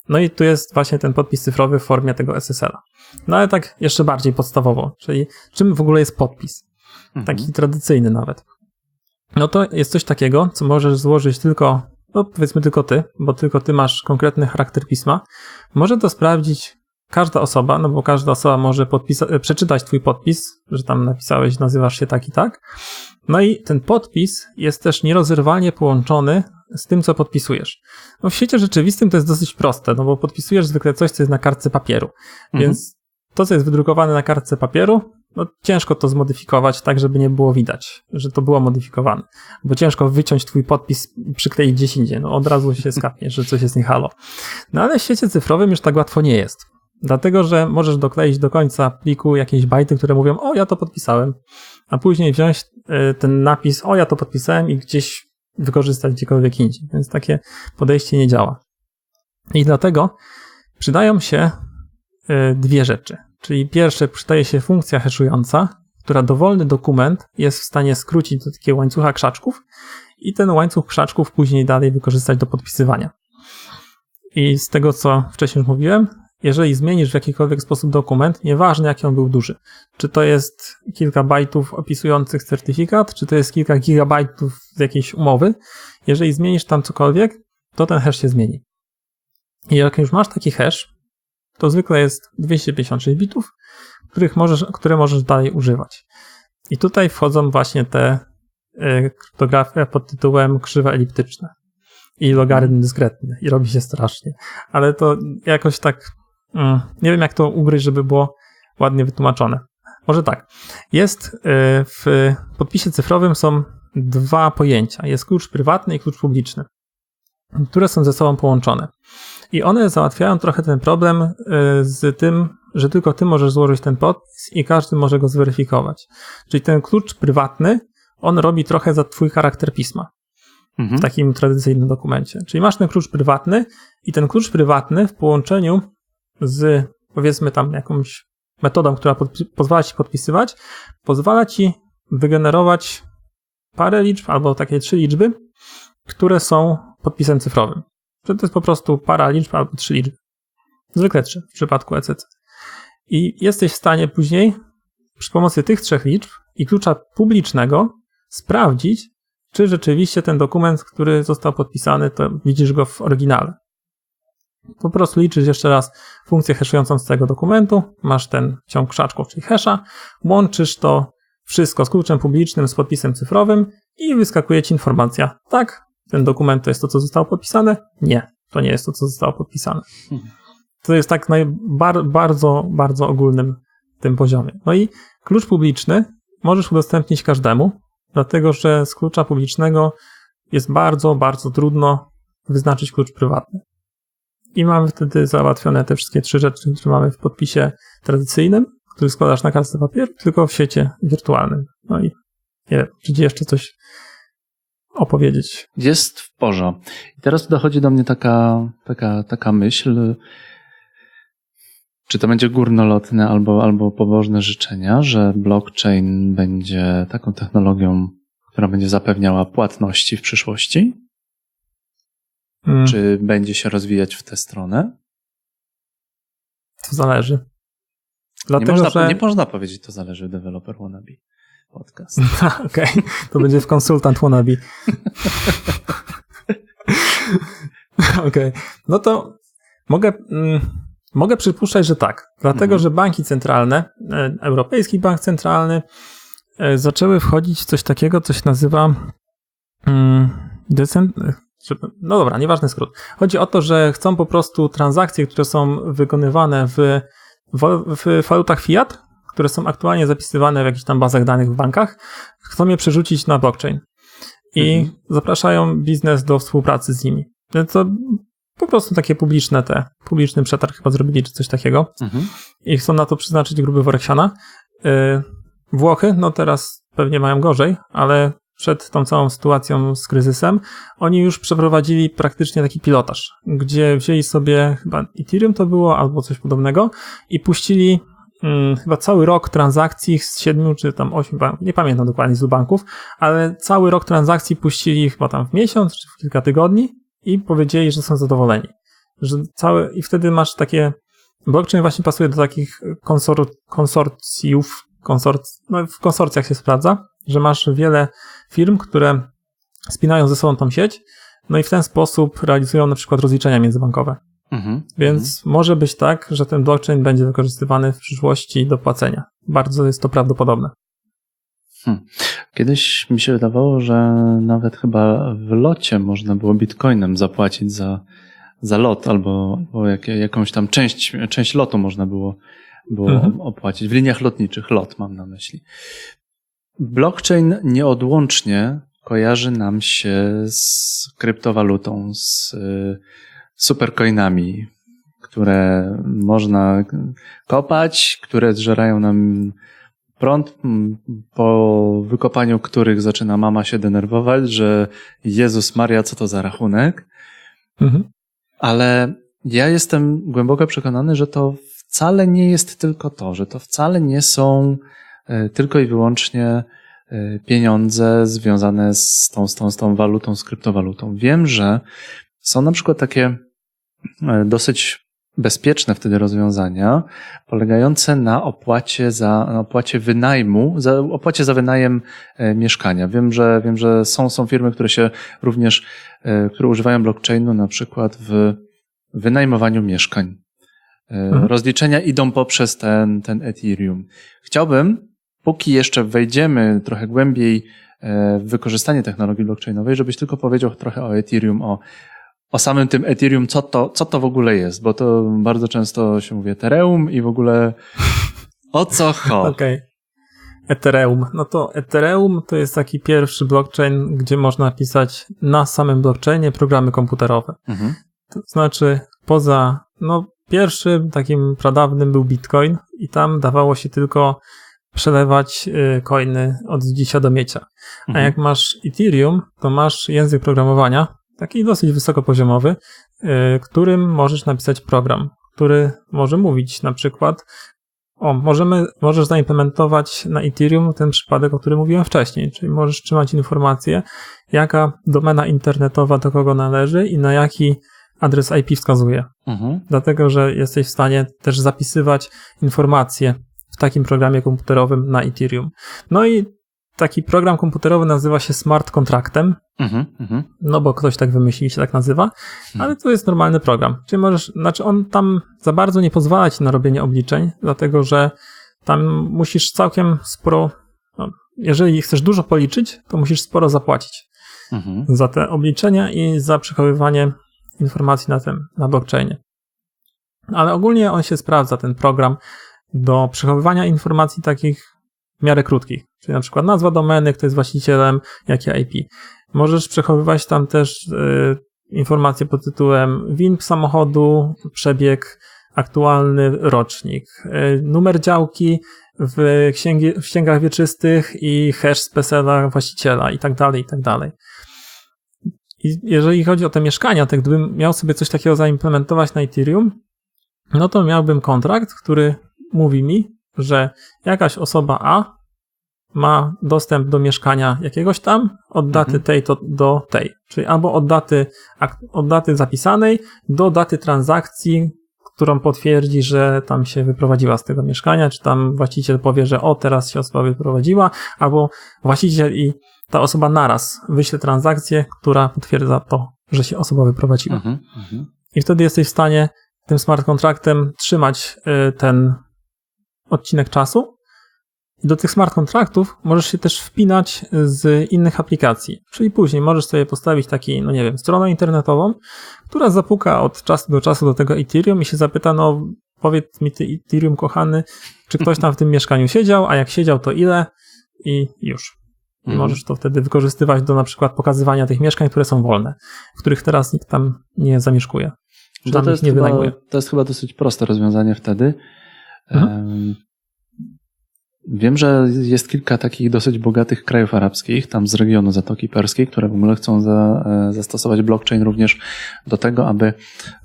No i tu jest właśnie ten podpis cyfrowy w formie tego SSL-a. No ale tak jeszcze bardziej podstawowo, czyli czym w ogóle jest podpis? Taki tradycyjny nawet. No to jest coś takiego, co możesz złożyć tylko, no powiedzmy tylko ty, bo tylko ty masz konkretny charakter pisma. Może to sprawdzić każda osoba, no bo każda osoba może przeczytać twój podpis, że tam napisałeś, nazywasz się tak i tak. No i ten podpis jest też nierozerwalnie połączony z tym, co podpisujesz. No w świecie rzeczywistym to jest dosyć proste, no bo podpisujesz zwykle coś, co jest na kartce papieru. Więc to, co jest wydrukowane na kartce papieru, no ciężko to zmodyfikować tak, żeby nie było widać, że to było modyfikowane. Bo ciężko wyciąć twój podpis, przykleić gdzieś indziej. No od razu się skapnie, że coś jest nie halo. No ale w świecie cyfrowym już tak łatwo nie jest. Dlatego, że możesz dokleić do końca pliku jakieś bajty, które mówią, o ja to podpisałem, a później wziąć ten napis, o ja to podpisałem i gdzieś wykorzystać gdziekolwiek indziej. Więc takie podejście nie działa. I dlatego przydają się dwie rzeczy. Czyli pierwsze, przydaje się funkcja haszująca, która dowolny dokument jest w stanie skrócić do takiego łańcucha krzaczków i ten łańcuch krzaczków później dalej wykorzystać do podpisywania. I z tego, co wcześniej już mówiłem, jeżeli zmienisz w jakikolwiek sposób dokument, nieważne jaki on był duży, czy to jest kilka bajtów opisujących certyfikat, czy to jest kilka gigabajtów z jakiejś umowy, jeżeli zmienisz tam cokolwiek, to ten hash się zmieni. I jak już masz taki hash, to zwykle jest 256 bitów, które możesz dalej używać. I tutaj wchodzą właśnie te kryptografie pod tytułem krzywe eliptyczne i logarytm dyskretny i robi się strasznie. Ale to jakoś tak nie wiem jak to ugryźć, żeby było ładnie wytłumaczone. Może tak. Jest w podpisie cyfrowym są dwa pojęcia. Jest klucz prywatny i klucz publiczny, które są ze sobą połączone. I one załatwiają trochę ten problem z tym, że tylko ty możesz złożyć ten podpis i każdy może go zweryfikować. Czyli ten klucz prywatny, on robi trochę za twój charakter pisma w takim tradycyjnym dokumencie. Czyli masz ten klucz prywatny i ten klucz prywatny w połączeniu z, powiedzmy tam jakąś metodą, która pozwala ci podpisywać, pozwala ci wygenerować parę liczb albo takie 3 liczby, które są podpisem cyfrowym. Że to jest po prostu para liczb albo 3 liczby. Zwykle 3 w przypadku ECC. I jesteś w stanie później przy pomocy tych 3 liczb i klucza publicznego sprawdzić, czy rzeczywiście ten dokument, który został podpisany, to widzisz go w oryginale. Po prostu liczysz jeszcze raz funkcję haszującą z tego dokumentu, masz ten ciąg krzaczków, czyli hasza, łączysz to wszystko z kluczem publicznym, z podpisem cyfrowym i wyskakuje ci informacja. Tak, ten dokument to jest to, co zostało podpisane? Nie, to nie jest to, co zostało podpisane. To jest tak bardzo, bardzo ogólnym tym poziomie. No i klucz publiczny możesz udostępnić każdemu, dlatego że z klucza publicznego jest bardzo, bardzo trudno wyznaczyć klucz prywatny. I mamy wtedy załatwione te wszystkie 3 rzeczy, które mamy w podpisie tradycyjnym, który składasz na kartce papieru, tylko w świecie wirtualnym. No i nie wiem, czy ci jeszcze coś opowiedzieć? Jest w porządku. I teraz dochodzi do mnie taka myśl, czy to będzie górnolotne albo pobożne życzenia, że blockchain będzie taką technologią, która będzie zapewniała płatności w przyszłości? Czy będzie się rozwijać w tę stronę? To zależy. Dlatego, nie można powiedzieć, to zależy Developer Wannabe podcast. Okej, to będzie w Konsultant Wannabe. Okej, no to mogę przypuszczać, że tak. Dlatego, że banki centralne, Europejski Bank Centralny zaczęły wchodzić w coś takiego, co się nazywa no dobra, nieważny skrót. Chodzi o to, że chcą po prostu transakcje, które są wykonywane w walutach fiat, które są aktualnie zapisywane w jakichś tam bazach danych w bankach, chcą je przerzucić na blockchain. I zapraszają biznes do współpracy z nimi. To po prostu takie publiczny przetarg chyba zrobili, czy coś takiego. I chcą na to przeznaczyć gruby worek siana. Włochy, no teraz pewnie mają gorzej, ale przed tą całą sytuacją z kryzysem, oni już przeprowadzili praktycznie taki pilotaż, gdzie wzięli sobie chyba Ethereum to było, albo coś podobnego i puścili chyba cały rok transakcji z 7 czy tam 8 banków, nie pamiętam dokładnie z banków, ale cały rok transakcji puścili chyba tam w miesiąc czy w kilka tygodni i powiedzieli, że są zadowoleni. że i wtedy masz takie, blockchain właśnie pasuje do takich konsorcjów, no w konsorcjach się sprawdza, że masz wiele firm, które spinają ze sobą tą sieć, no i w ten sposób realizują na przykład rozliczenia międzybankowe. Więc może być tak, że ten blockchain będzie wykorzystywany w przyszłości do płacenia. Bardzo jest to prawdopodobne. Kiedyś mi się wydawało, że nawet chyba w locie można było bitcoinem zapłacić za lot albo jakąś tam część lotu można było opłacić. W liniach lotniczych lot mam na myśli. Blockchain nieodłącznie kojarzy nam się z kryptowalutą, z supercoinami, które można kopać, które zżerają nam prąd, po wykopaniu których zaczyna mama się denerwować, że Jezus Maria, co to za rachunek. Ale ja jestem głęboko przekonany, że to wcale nie jest tylko to, że to wcale nie są tylko i wyłącznie pieniądze związane z tą walutą, z kryptowalutą. Wiem, że są na przykład takie dosyć bezpieczne wtedy rozwiązania polegające na opłacie za wynajem mieszkania. Wiem, że są firmy, które używają blockchainu na przykład w wynajmowaniu mieszkań. Rozliczenia idą poprzez ten Ethereum. Chciałbym, póki jeszcze wejdziemy trochę głębiej w wykorzystanie technologii blockchainowej, żebyś tylko powiedział trochę o Ethereum, o samym tym Ethereum, co to w ogóle jest, bo to bardzo często się mówi Ethereum i w ogóle o co chodzi? Okej. Ethereum. No to Ethereum to jest taki pierwszy blockchain, gdzie można pisać na samym blockchainie programy komputerowe. To znaczy pierwszym takim pradawnym był Bitcoin i tam dawało się tylko przelewać coiny od dzisia do miecia. A jak masz Ethereum, to masz język programowania, taki dosyć wysokopoziomowy, którym możesz napisać program, który może mówić na przykład możesz zaimplementować na Ethereum ten przypadek, o którym mówiłem wcześniej, czyli możesz trzymać informację, jaka domena internetowa do kogo należy i na jaki adres IP wskazuje. Dlatego, że jesteś w stanie też zapisywać informacje w takim programie komputerowym na Ethereum. No i taki program komputerowy nazywa się smart contractem, no bo ktoś tak wymyślił, się tak nazywa, ale to jest normalny program. Czyli on tam za bardzo nie pozwala ci na robienie obliczeń, dlatego że tam musisz całkiem sporo, jeżeli chcesz dużo policzyć, to musisz sporo zapłacić za te obliczenia i za przechowywanie informacji na blockchainie. Ale ogólnie on się sprawdza, ten program, do przechowywania informacji takich w miarę krótkich, czyli na przykład nazwa domeny, kto jest właścicielem, jakie IP. Możesz przechowywać tam też informacje pod tytułem VIN samochodu, przebieg, aktualny rocznik, numer działki w księgach wieczystych i hash z PESEL-a właściciela i tak dalej, i tak dalej. I jeżeli chodzi o te mieszkania, to gdybym miał sobie coś takiego zaimplementować na Ethereum, no to miałbym kontrakt, który mówi mi, że jakaś osoba A ma dostęp do mieszkania jakiegoś tam od daty tej do tej. Czyli albo od daty zapisanej do daty transakcji, którą potwierdzi, że tam się wyprowadziła z tego mieszkania, czy tam właściciel powie, że teraz się osoba wyprowadziła, albo właściciel i ta osoba naraz wyśle transakcję, która potwierdza to, że się osoba wyprowadziła. I wtedy jesteś w stanie tym smart contractem trzymać ten odcinek czasu. I do tych smart kontraktów możesz się też wpinać z innych aplikacji. Czyli później możesz sobie postawić taki, stronę internetową, która zapuka od czasu do czasu do tego Ethereum i się zapyta, powiedz mi ty Ethereum kochany, czy ktoś tam w tym mieszkaniu siedział, a jak siedział, to ile? I już. I możesz to wtedy wykorzystywać do na przykład pokazywania tych mieszkań, które są wolne, w których teraz nikt tam nie zamieszkuje. To jest chyba dosyć proste rozwiązanie wtedy. Wiem, że jest kilka takich dosyć bogatych krajów arabskich, tam z regionu Zatoki Perskiej, które w ogóle chcą zastosować blockchain również do tego, aby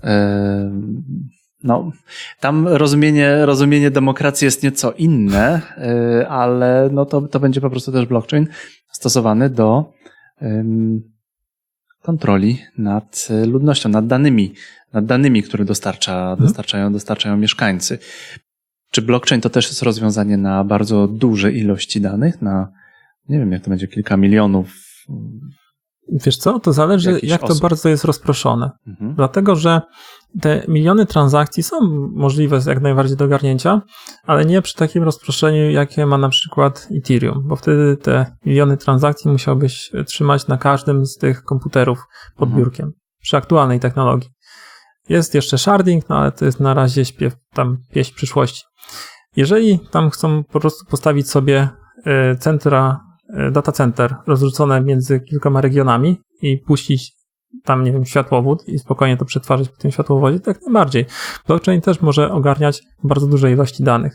tam rozumienie demokracji jest nieco inne, ale to będzie po prostu też blockchain stosowany do kontroli nad ludnością, nad danymi nad danymi, które dostarczają mieszkańcy. Czy blockchain to też jest rozwiązanie na bardzo duże ilości danych? Na, nie wiem, jak to będzie, kilka milionów? Wiesz co, to zależy, jak to bardzo jest rozproszone. Dlatego, że te miliony transakcji są możliwe jak najbardziej do ogarnięcia, ale nie przy takim rozproszeniu, jakie ma na przykład Ethereum, bo wtedy te miliony transakcji musiałbyś trzymać na każdym z tych komputerów pod biurkiem, przy aktualnej technologii. Jest jeszcze sharding, no ale to jest na razie pieśń przyszłości. Jeżeli tam chcą po prostu postawić sobie data center rozrzucone między kilkoma regionami i puścić tam, nie wiem, światłowód i spokojnie to przetwarzać po tym światłowodzie, tak najbardziej. Blockchain też może ogarniać bardzo duże ilości danych.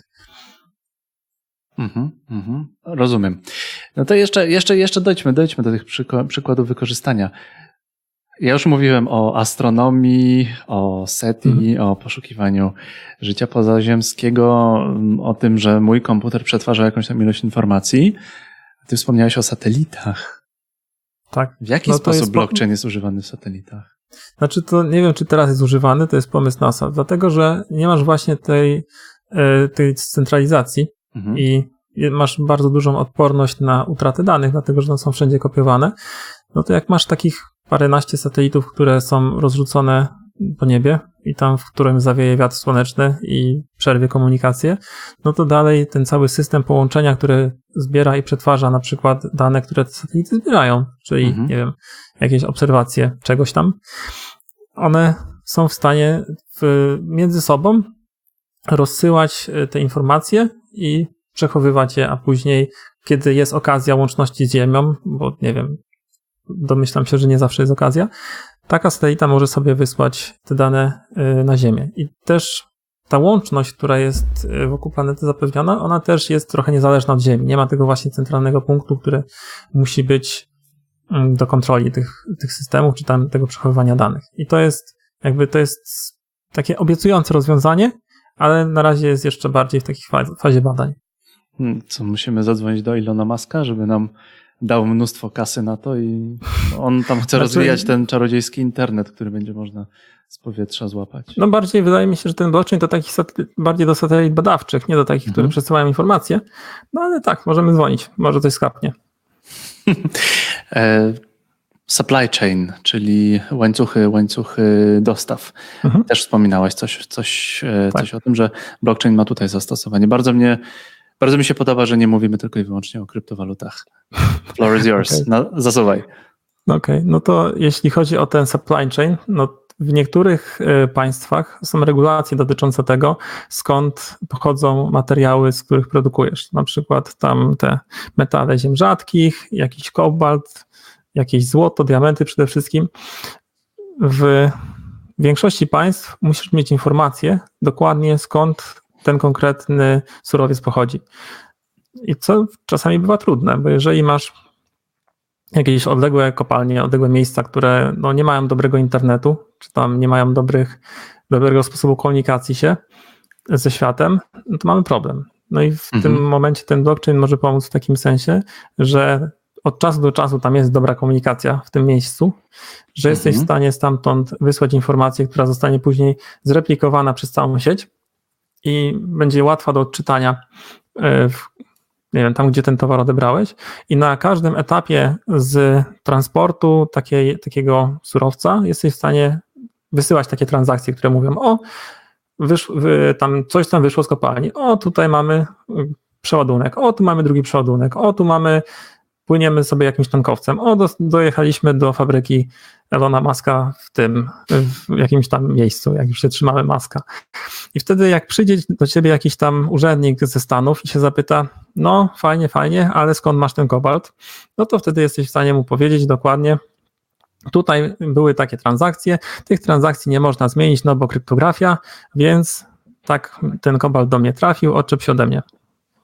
Rozumiem. No to jeszcze dojdźmy do tych przykładów wykorzystania. Ja już mówiłem o astronomii, o SETI, o poszukiwaniu życia pozaziemskiego, o tym, że mój komputer przetwarza jakąś tam ilość informacji. Ty wspomniałeś o satelitach. Tak. W jaki sposób blockchain jest używany w satelitach? Znaczy to nie wiem, czy teraz jest używany, to jest pomysł NASA, dlatego, że nie masz właśnie tej centralizacji i masz bardzo dużą odporność na utratę danych, dlatego, że one są wszędzie kopiowane. No to jak masz takich paręnaście satelitów, które są rozrzucone po niebie i tam, w którym zawieje wiatr słoneczny i przerwie komunikację, no to dalej ten cały system połączenia, który zbiera i przetwarza na przykład dane, które te satelity zbierają, czyli, nie wiem, jakieś obserwacje czegoś tam, one są w stanie między sobą rozsyłać te informacje i przechowywać je, a później, kiedy jest okazja łączności z Ziemią, bo nie wiem, domyślam się, że nie zawsze jest okazja, taka satelita może sobie wysłać te dane na Ziemię. I też ta łączność, która jest wokół planety zapewniona, ona też jest trochę niezależna od Ziemi. Nie ma tego właśnie centralnego punktu, który musi być do kontroli tych systemów, czy tam tego przechowywania danych. I to jest takie obiecujące rozwiązanie, ale na razie jest jeszcze bardziej w takiej fazie badań. Co, musimy zadzwonić do Ilona Muska, żeby nam dał mnóstwo kasy na to i on tam chce rozwijać ten czarodziejski internet, który będzie można z powietrza złapać. No bardziej wydaje mi się, że ten blockchain to taki bardziej do satelit badawczych, nie do takich, które przesyłają informacje. No ale tak, możemy dzwonić, może coś skapnie. Supply chain, czyli łańcuchy dostaw. Też wspominałeś coś o tym, że blockchain ma tutaj zastosowanie. Bardzo mi się podoba, że nie mówimy tylko i wyłącznie o kryptowalutach. Floor is yours. Okay. Zasuwaj. Okej, no to jeśli chodzi o ten supply chain, no w niektórych państwach są regulacje dotyczące tego, skąd pochodzą materiały, z których produkujesz. Na przykład tam te metale ziem rzadkich, jakiś kobalt, jakieś złoto, diamenty przede wszystkim. W większości państw musisz mieć informację dokładnie, skąd ten konkretny surowiec pochodzi. I co czasami bywa trudne, bo jeżeli masz jakieś odległe kopalnie, odległe miejsca, które no, nie mają dobrego internetu, czy tam nie mają dobrego sposobu komunikacji się ze światem, no to mamy problem. No i w tym momencie ten blockchain może pomóc w takim sensie, że od czasu do czasu tam jest dobra komunikacja w tym miejscu, że jesteś w stanie stamtąd wysłać informację, która zostanie później zreplikowana przez całą sieć i będzie łatwa do odczytania nie wiem, tam, gdzie ten towar odebrałeś i na każdym etapie z transportu takiego surowca jesteś w stanie wysyłać takie transakcje, które mówią, coś tam wyszło z kopalni, tutaj mamy przeładunek, tu mamy drugi przeładunek, tu płyniemy sobie jakimś tankowcem, dojechaliśmy do fabryki Elona Muska w jakimś tam miejscu, jak już się trzymamy Muska. I wtedy jak przyjdzie do ciebie jakiś tam urzędnik ze Stanów i się zapyta, no fajnie, ale skąd masz ten kobalt? No to wtedy jesteś w stanie mu powiedzieć dokładnie, tutaj były takie transakcje, tych transakcji nie można zmienić, no bo kryptografia, więc tak ten kobalt do mnie trafił, odczep się ode mnie.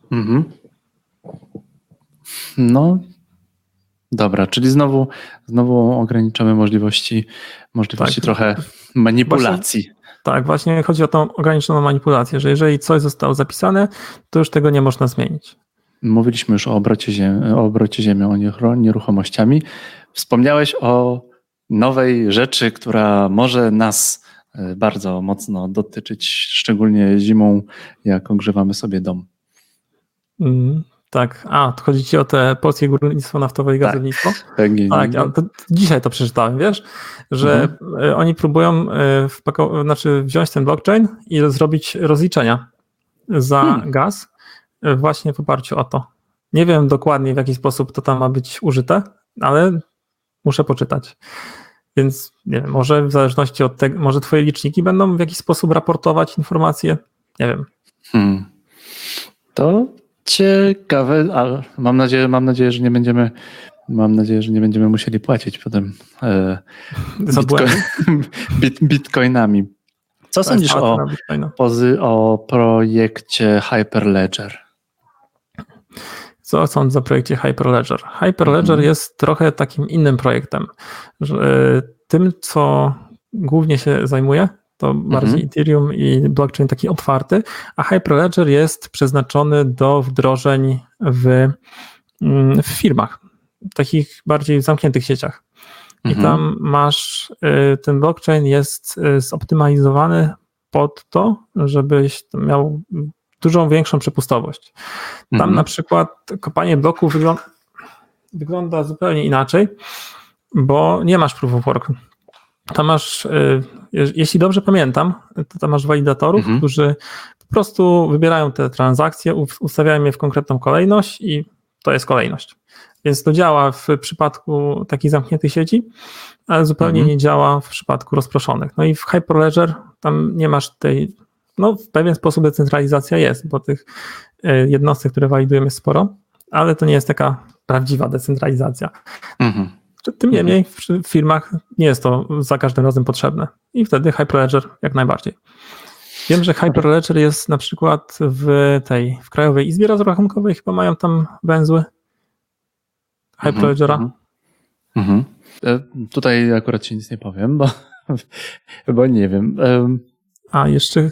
No, dobra, czyli znowu ograniczamy możliwości tak, trochę manipulacji. Właśnie chodzi o tą ograniczoną manipulację, że jeżeli coś zostało zapisane, to już tego nie można zmienić. Mówiliśmy już o obrocie ziemią, o nieruchomościami. Wspomniałeś o nowej rzeczy, która może nas bardzo mocno dotyczyć, szczególnie zimą, jak ogrzewamy sobie dom. Tak, to chodzi ci o te Polskie Górnictwo Naftowe i Gazownictwo? Tak, ale dzisiaj to przeczytałem, wiesz, że oni próbują wziąć ten blockchain i zrobić rozliczenia za gaz właśnie w oparciu o to. Nie wiem dokładnie, w jaki sposób to tam ma być użyte, ale muszę poczytać. Więc nie wiem, może w zależności od tego, może twoje liczniki będą w jakiś sposób raportować informacje? Nie wiem. To ciekawe, ale mam nadzieję, że nie będziemy musieli płacić potem bitcoinami. Co sądzisz o projekcie Hyperledger? Co sądzę o projekcie Hyperledger? Hyperledger jest trochę takim innym projektem. Tym, co głównie się zajmuje, to bardziej Ethereum i blockchain taki otwarty, a Hyperledger jest przeznaczony do wdrożeń w firmach, takich bardziej zamkniętych sieciach. I tam masz, ten blockchain jest zoptymalizowany pod to, żebyś miał dużą większą przepustowość. Tam na przykład kopanie bloków wygląda zupełnie inaczej, bo nie masz proof of work. Tam masz, jeśli dobrze pamiętam, to tam masz walidatorów, którzy po prostu wybierają te transakcje, ustawiają je w konkretną kolejność i to jest kolejność. Więc to działa w przypadku takich zamkniętych sieci, ale zupełnie nie działa w przypadku rozproszonych. No i w Hyperledger tam nie masz tej, w pewien sposób decentralizacja jest, bo tych jednostek, które walidujemy jest sporo, ale to nie jest taka prawdziwa decentralizacja. Tym niemniej w firmach nie jest to za każdym razem potrzebne i wtedy Hyperledger jak najbardziej. Wiem, że Hyperledger jest na przykład w Krajowej Izbie Rozrachunkowej, chyba mają tam węzły Hyperledgera. Tutaj akurat ci nic nie powiem, bo nie wiem. A jeszcze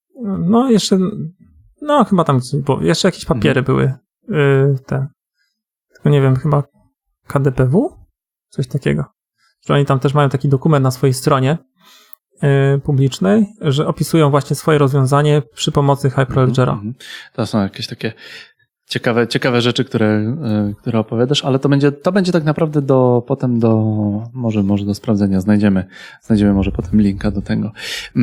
chyba tam jeszcze jakieś papiery były tylko nie wiem, chyba KDPW? Coś takiego. Że oni tam też mają taki dokument na swojej stronie publicznej, że opisują właśnie swoje rozwiązanie przy pomocy Hyperledgera. To są jakieś takie ciekawe rzeczy, które opowiadasz, ale to będzie tak naprawdę potem może do sprawdzenia. Znajdziemy może potem linka do tego.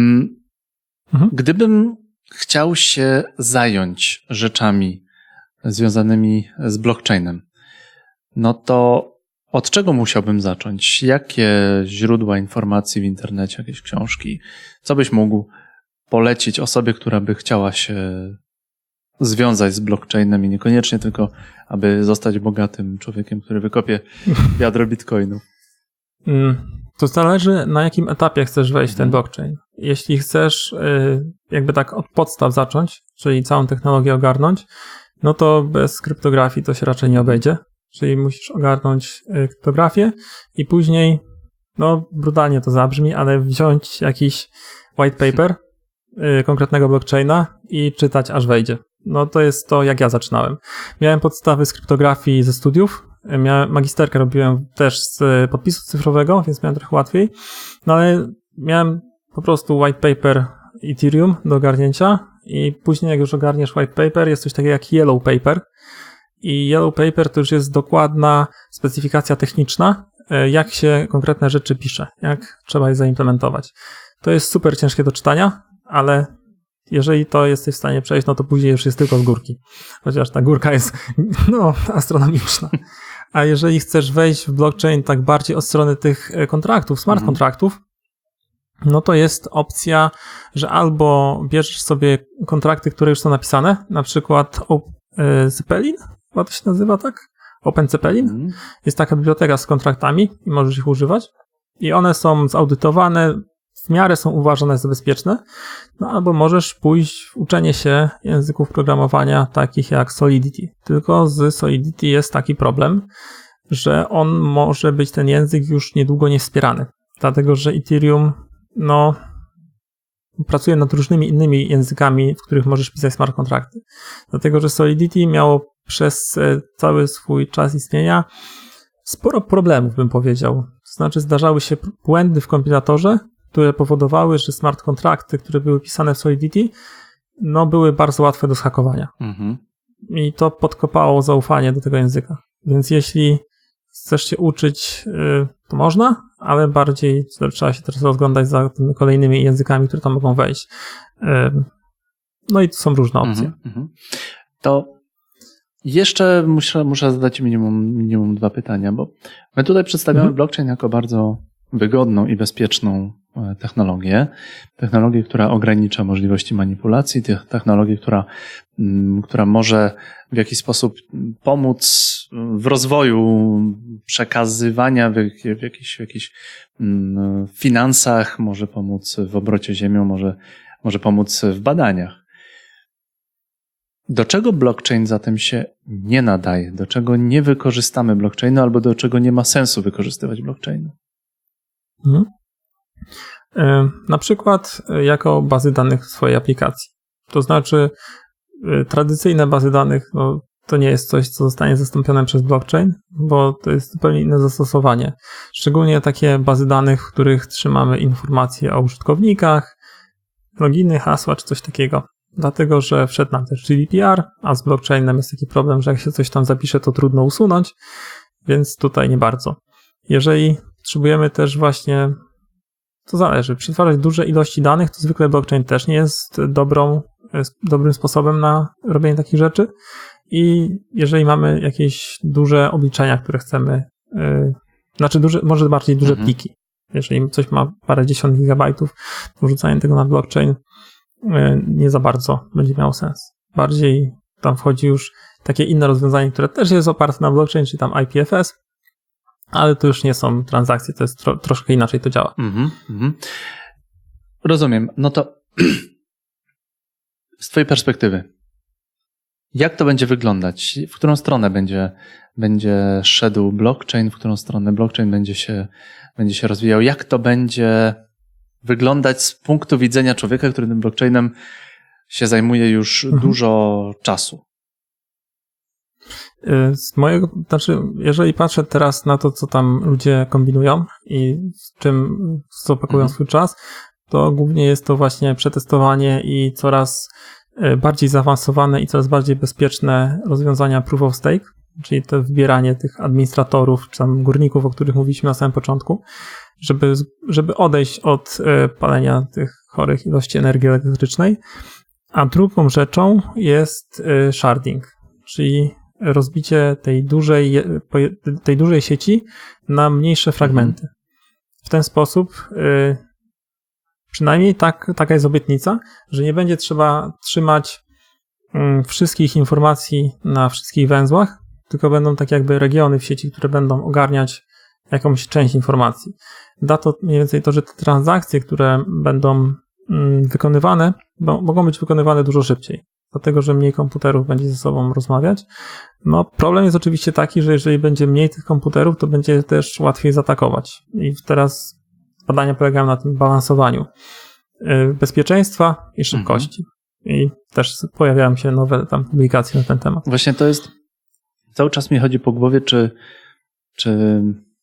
Gdybym chciał się zająć rzeczami związanymi z blockchainem, no to od czego musiałbym zacząć? Jakie źródła informacji w internecie, jakieś książki? Co byś mógł polecić osobie, która by chciała się związać z blockchainem i niekoniecznie tylko, aby zostać bogatym człowiekiem, który wykopie wiadro bitcoinu? To zależy, na jakim etapie chcesz wejść w ten blockchain. Jeśli chcesz jakby tak od podstaw zacząć, czyli całą technologię ogarnąć, no to bez kryptografii to się raczej nie obejdzie. Czyli musisz ogarnąć kryptografię i później, brutalnie to zabrzmi, ale wziąć jakiś white paper konkretnego blockchaina i czytać, aż wejdzie. To jest to, jak ja zaczynałem. Miałem podstawy z kryptografii ze studiów, magisterkę robiłem też z podpisu cyfrowego, więc miałem trochę łatwiej, ale miałem po prostu white paper Ethereum do ogarnięcia i później jak już ogarniesz white paper, jest coś takiego jak yellow paper, i yellow paper to już jest dokładna specyfikacja techniczna, jak się konkretne rzeczy pisze, jak trzeba je zaimplementować. To jest super ciężkie do czytania, ale jeżeli to jesteś w stanie przejść, no to później już jest tylko z górki. Chociaż ta górka jest astronomiczna. A jeżeli chcesz wejść w blockchain tak bardziej od strony tych kontraktów, smart kontraktów, no to jest opcja, że albo bierzesz sobie kontrakty, które już są napisane, na przykład Zeppelin, chyba to się nazywa tak? Open Zeppelin. Jest taka biblioteka z kontraktami i możesz ich używać. I one są zaudytowane, w miarę są uważane za bezpieczne. Albo możesz pójść w uczenie się języków programowania takich jak Solidity. Tylko z Solidity jest taki problem, że on może być ten język już niedługo niewspierany. Dlatego, że Ethereum pracuje nad różnymi innymi językami, w których możesz pisać smart kontrakty. Dlatego, że Solidity miało przez cały swój czas istnienia sporo problemów, bym powiedział. To znaczy zdarzały się błędy w kompilatorze, które powodowały, że smart kontrakty, które były pisane w Solidity, no były bardzo łatwe do zhakowania. I to podkopało zaufanie do tego języka. Więc jeśli chcesz się uczyć, to można, ale bardziej trzeba się teraz rozglądać za tymi kolejnymi językami, które tam mogą wejść. No i to są różne opcje. To jeszcze muszę zadać minimum 2 pytania, bo my tutaj przedstawiamy blockchain jako bardzo wygodną i bezpieczną technologię, która ogranicza możliwości manipulacji, technologię, która może w jakiś sposób pomóc w rozwoju przekazywania w jakichś finansach, może pomóc w obrocie ziemią, może pomóc w badaniach. Do czego blockchain zatem się nie nadaje? Do czego nie wykorzystamy blockchainu albo do czego nie ma sensu wykorzystywać blockchainu? Na przykład jako bazy danych w swojej aplikacji. To znaczy tradycyjne bazy danych to nie jest coś, co zostanie zastąpione przez blockchain, bo to jest zupełnie inne zastosowanie. Szczególnie takie bazy danych, w których trzymamy informacje o użytkownikach, loginy, hasła czy coś takiego. Dlatego, że wszedł nam też GDPR, a z blockchainem jest taki problem, że jak się coś tam zapisze, to trudno usunąć, więc tutaj nie bardzo. Jeżeli potrzebujemy też właśnie, to zależy, przetwarzać duże ilości danych, to zwykle blockchain też nie jest dobrym sposobem na robienie takich rzeczy. I jeżeli mamy jakieś duże obliczenia, które chcemy, może bardziej duże pliki. Jeżeli coś ma parędziesiąt gigabajtów, to wrzucanie tego na blockchain nie za bardzo będzie miało sens. Bardziej tam wchodzi już takie inne rozwiązanie, które też jest oparte na blockchain, czyli tam IPFS, ale to już nie są transakcje, to jest troszkę inaczej to działa. Rozumiem. No to z twojej perspektywy, jak to będzie wyglądać? W którą stronę będzie szedł blockchain? W którą stronę blockchain będzie się rozwijał? Jak to będzie wyglądać z punktu widzenia człowieka, który tym blockchainem się zajmuje już dużo czasu? Jeżeli patrzę teraz na to, co tam ludzie kombinują i co pakują swój czas, to głównie jest to właśnie przetestowanie i coraz bardziej zaawansowane i coraz bardziej bezpieczne rozwiązania proof of stake, czyli to wybieranie tych administratorów czy tam górników, o których mówiliśmy na samym początku, żeby odejść od palenia tych chorych ilości energii elektrycznej. A drugą rzeczą jest sharding, czyli rozbicie tej dużej sieci na mniejsze fragmenty. W ten sposób przynajmniej taka jest obietnica, że nie będzie trzeba trzymać wszystkich informacji na wszystkich węzłach, tylko będą tak jakby regiony w sieci, które będą ogarniać jakąś część informacji. Da to mniej więcej to, że te transakcje, które będą wykonywane, mogą być wykonywane dużo szybciej, dlatego że mniej komputerów będzie ze sobą rozmawiać. No, problem jest oczywiście taki, że jeżeli będzie mniej tych komputerów, to będzie też łatwiej zaatakować. I teraz badania polegają na tym balansowaniu bezpieczeństwa i szybkości. I też pojawiają się nowe tam publikacje na ten temat. Właśnie to jest, cały czas mi chodzi po głowie, czy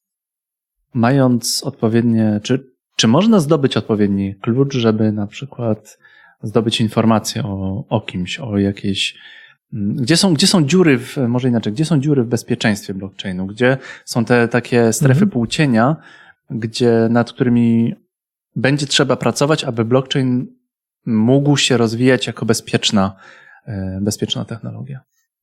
mając odpowiednie, czy można zdobyć odpowiedni klucz, żeby na przykład zdobyć informację o kimś, o jakiejś, gdzie są dziury może inaczej, gdzie są dziury w bezpieczeństwie blockchainu, gdzie są te takie strefy półcienia, nad którymi będzie trzeba pracować, aby blockchain mógł się rozwijać jako bezpieczna technologia.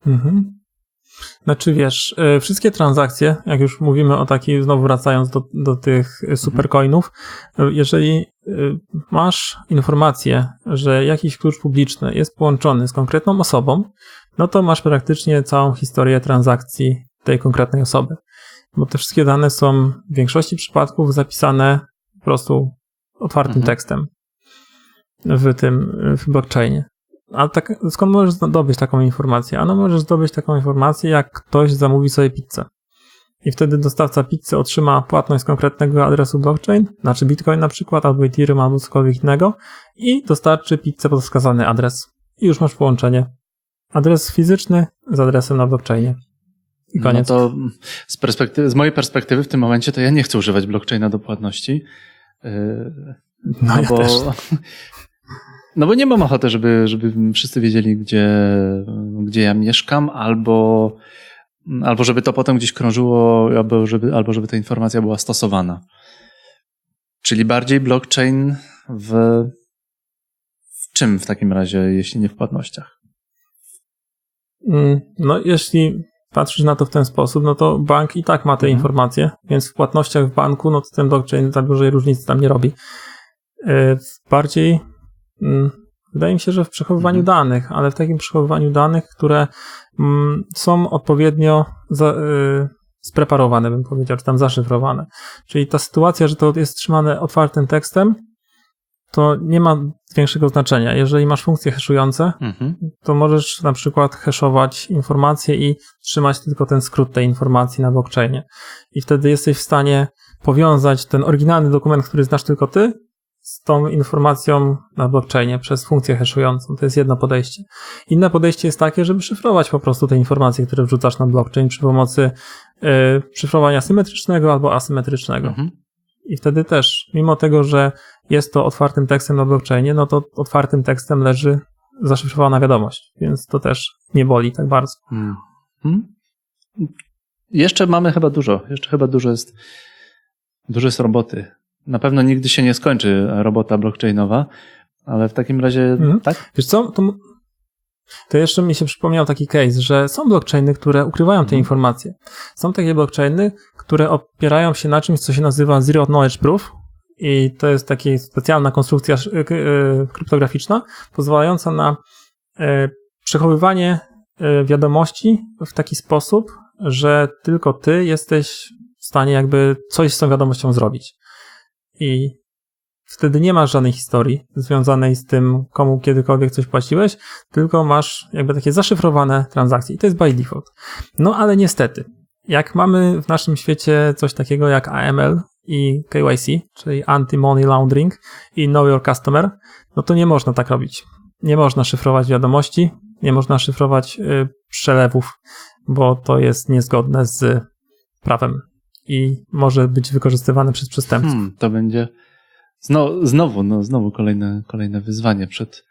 Znaczy wiesz, wszystkie transakcje, jak już mówimy o takich, znowu wracając do tych supercoinów, jeżeli masz informację, że jakiś klucz publiczny jest połączony z konkretną osobą, no to masz praktycznie całą historię transakcji tej konkretnej osoby. Bo te wszystkie dane są w większości przypadków zapisane po prostu otwartym tekstem w blockchainie. A skąd możesz zdobyć taką informację? Ano możesz zdobyć taką informację, jak ktoś zamówi sobie pizzę. I wtedy dostawca pizzy otrzyma płatność z konkretnego adresu blockchain, znaczy Bitcoin na przykład, albo Ethereum, albo cokolwiek innego i dostarczy pizzę pod wskazany adres. I już masz połączenie. Adres fizyczny z adresem na blockchainie. I koniec. No to z mojej perspektywy w tym momencie to ja nie chcę używać blockchaina do płatności. No ja też. No bo nie mam ochoty, żeby wszyscy wiedzieli, gdzie ja mieszkam, albo żeby to potem gdzieś krążyło, albo żeby ta informacja była stosowana. Czyli bardziej blockchain w czym w takim razie, jeśli nie w płatnościach? No jeśli patrzysz na to w ten sposób, no to bank i tak ma te informacje, więc w płatnościach w banku, no to ten blockchain za dużej różnicy tam nie robi. Bardziej wydaje mi się, że w przechowywaniu danych, ale w takim przechowywaniu danych, które są odpowiednio spreparowane, bym powiedział, czy tam zaszyfrowane. Czyli ta sytuacja, że to jest trzymane otwartym tekstem, to nie ma większego znaczenia. Jeżeli masz funkcje haszujące, to możesz na przykład haszować informacje i trzymać tylko ten skrót tej informacji na blockchainie. I wtedy jesteś w stanie powiązać ten oryginalny dokument, który znasz tylko ty, z tą informacją na blockchainie przez funkcję haszującą. To jest jedno podejście. Inne podejście jest takie, żeby szyfrować po prostu te informacje, które wrzucasz na blockchain przy pomocy szyfrowania symetrycznego albo asymetrycznego. I wtedy też, mimo tego, że jest to otwartym tekstem na blockchainie, no to otwartym tekstem leży zaszyfrowana wiadomość, więc to też nie boli tak bardzo. Jeszcze mamy chyba dużo jest roboty. Na pewno nigdy się nie skończy robota blockchainowa, ale w takim razie tak? Wiesz co, to jeszcze mi się przypomniał taki case, że są blockchainy, które ukrywają te informacje. Są takie blockchainy, które opierają się na czymś, co się nazywa Zero Knowledge Proof i to jest taka specjalna konstrukcja kryptograficzna, pozwalająca na przechowywanie wiadomości w taki sposób, że tylko ty jesteś w stanie jakby coś z tą wiadomością zrobić. I wtedy nie masz żadnej historii związanej z tym, komu kiedykolwiek coś płaciłeś, tylko masz jakby takie zaszyfrowane transakcje i to jest by default. No ale niestety, jak mamy w naszym świecie coś takiego jak AML i KYC, czyli Anti-Money Laundering i Know Your Customer, no to nie można tak robić. Nie można szyfrować wiadomości, nie można szyfrować przelewów, bo to jest niezgodne z prawem i może być wykorzystywane przez przestępców. To będzie znowu kolejne wyzwanie przed...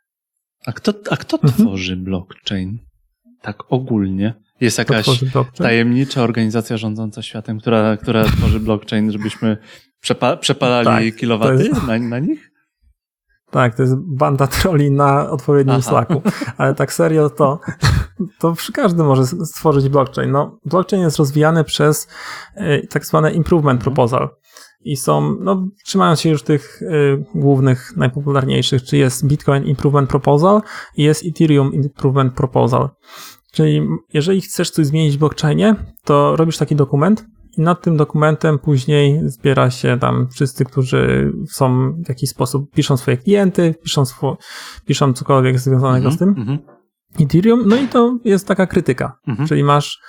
A kto tworzy blockchain? Tak ogólnie? Jest jakaś tajemnicza organizacja rządząca światem, która tworzy blockchain, żebyśmy przepalali kilowaty na nich? Tak, to jest banda trolli na odpowiednim Slacku. Ale tak serio to każdy może stworzyć blockchain. No, blockchain jest rozwijany przez tak zwane improvement proposal. I trzymając się już tych głównych, najpopularniejszych, czy jest Bitcoin Improvement Proposal i jest Ethereum Improvement Proposal. Czyli jeżeli chcesz coś zmienić w blockchainie, to robisz taki dokument i nad tym dokumentem później zbiera się tam wszyscy, którzy są w jakiś sposób, piszą swoje klienty, piszą cokolwiek związanego z tym. Ethereum, no i to jest taka krytyka, czyli masz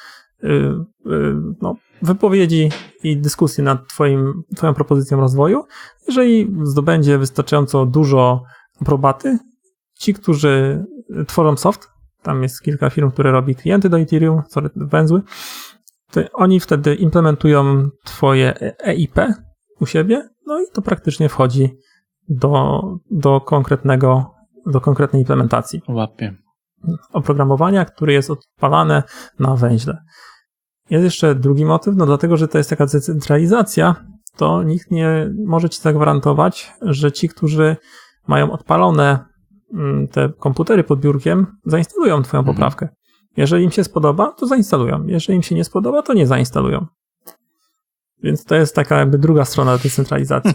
wypowiedzi i dyskusje nad twoją propozycją rozwoju. Jeżeli zdobędzie wystarczająco dużo aprobaty, ci, którzy tworzą soft, tam jest kilka firm, które robi klienty do Ethereum, węzły, to oni wtedy implementują twoje EIP u siebie, no i to praktycznie wchodzi do konkretnej implementacji. Łapie. Oprogramowania, które jest odpalane na węźle. Jest jeszcze drugi motyw, dlatego, że to jest taka decentralizacja, to nikt nie może ci zagwarantować, że ci, którzy mają odpalone te komputery pod biurkiem, zainstalują twoją poprawkę. Jeżeli im się spodoba, to zainstalują. Jeżeli im się nie spodoba, to nie zainstalują. Więc to jest taka jakby druga strona decentralizacji.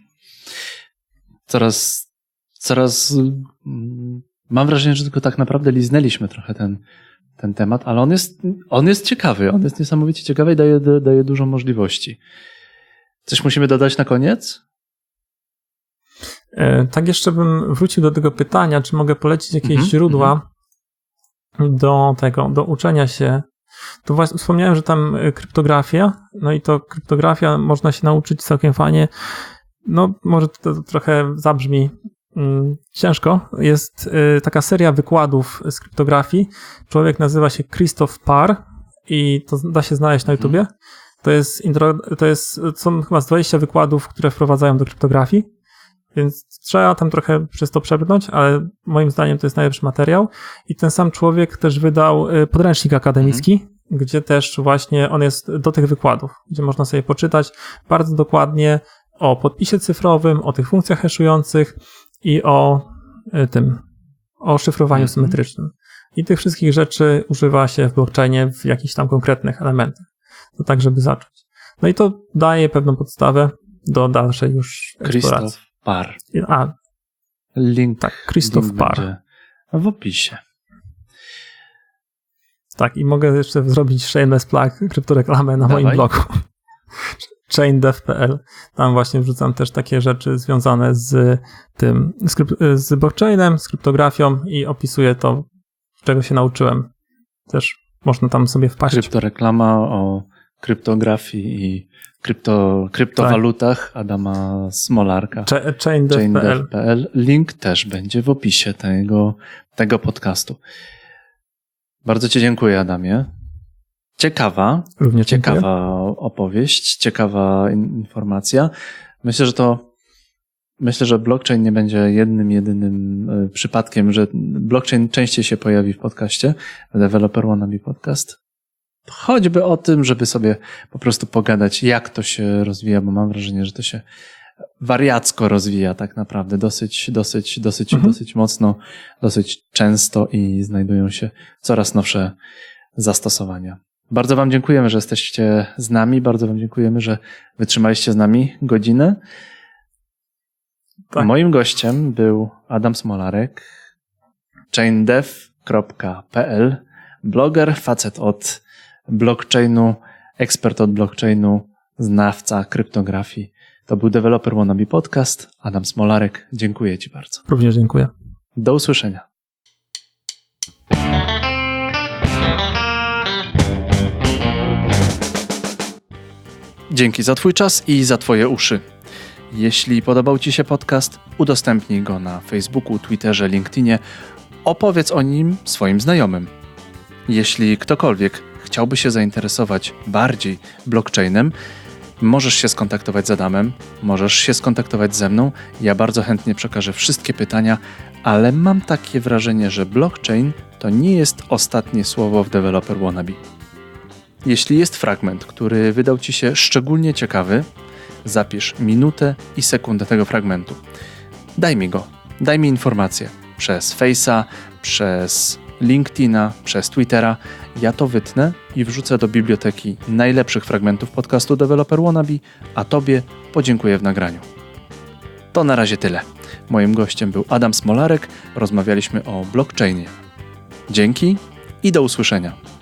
Coraz mam wrażenie, że tylko tak naprawdę liznęliśmy trochę ten temat, ale on jest ciekawy, on jest niesamowicie ciekawy i daje dużo możliwości. Coś musimy dodać na koniec? Tak jeszcze bym wrócił do tego pytania, czy mogę polecić jakieś źródła do uczenia się. To właśnie wspomniałem, że tam kryptografia, no i to kryptografia można się nauczyć całkiem fajnie. No może to trochę zabrzmi ciężko. Jest taka seria wykładów z kryptografii. Człowiek nazywa się Christoph Parr i to da się znaleźć na YouTubie. Są chyba z 20 wykładów, które wprowadzają do kryptografii Więc trzeba tam trochę przez to przebrnąć, ale moim zdaniem to jest najlepszy materiał. I ten sam człowiek też wydał podręcznik akademicki, gdzie też właśnie on jest do tych wykładów, gdzie można sobie poczytać bardzo dokładnie o podpisie cyfrowym, o tych funkcjach haszujących i o szyfrowaniu symetrycznym. I tych wszystkich rzeczy używa się w blockchainie w jakichś tam konkretnych elementach. To tak, żeby zacząć. No i to daje pewną podstawę do dalszej już eksploracji. Krzysztof Parr. Link, tak, Krzysztof Parr. W opisie. Tak, i mogę jeszcze zrobić shameless plug, kryptoreklamę na moim blogu. chaindev.pl. Tam właśnie wrzucam też takie rzeczy związane z blockchainem, z kryptografią i opisuję to, czego się nauczyłem. Też można tam sobie wpaść. Kryptoreklama o kryptografii i kryptowalutach Adama Smolarka. chaindev.pl. Link też będzie w opisie tego podcastu. Bardzo Ci dziękuję, Adamie. Ciekawa opowieść, ciekawa informacja. Myślę, że blockchain nie będzie jedynym przypadkiem, że blockchain częściej się pojawi w podcaście, Developer Wannabe Podcast. Choćby o tym, żeby sobie po prostu pogadać, jak to się rozwija, bo mam wrażenie, że to się wariacko rozwija tak naprawdę, dosyć mocno, dosyć często i znajdują się coraz nowsze zastosowania. Bardzo Wam dziękujemy, że jesteście z nami, bardzo Wam dziękujemy, że wytrzymaliście z nami godzinę. Tak. Moim gościem był Adam Smolarek, chaindev.pl, bloger, facet od blockchainu, ekspert od blockchainu, znawca kryptografii. To był Developer Wannabe Podcast. Adam Smolarek, dziękuję Ci bardzo. Również dziękuję. Do usłyszenia. Dzięki za Twój czas i za Twoje uszy. Jeśli podobał Ci się podcast, udostępnij go na Facebooku, Twitterze, LinkedInie. Opowiedz o nim swoim znajomym. Jeśli ktokolwiek chciałby się zainteresować bardziej blockchainem, możesz się skontaktować z Adamem, możesz się skontaktować ze mną. Ja bardzo chętnie przekażę wszystkie pytania, ale mam takie wrażenie, że blockchain to nie jest ostatnie słowo w Developer Wannabe. Jeśli jest fragment, który wydał Ci się szczególnie ciekawy, zapisz minutę i sekundę tego fragmentu. Daj mi go, daj mi informację przez Face'a, przez LinkedIna, przez Twittera. Ja to wytnę i wrzucę do biblioteki najlepszych fragmentów podcastu Developer Wannabe, a Tobie podziękuję w nagraniu. To na razie tyle. Moim gościem był Adam Smolarek. Rozmawialiśmy o blockchainie. Dzięki i do usłyszenia.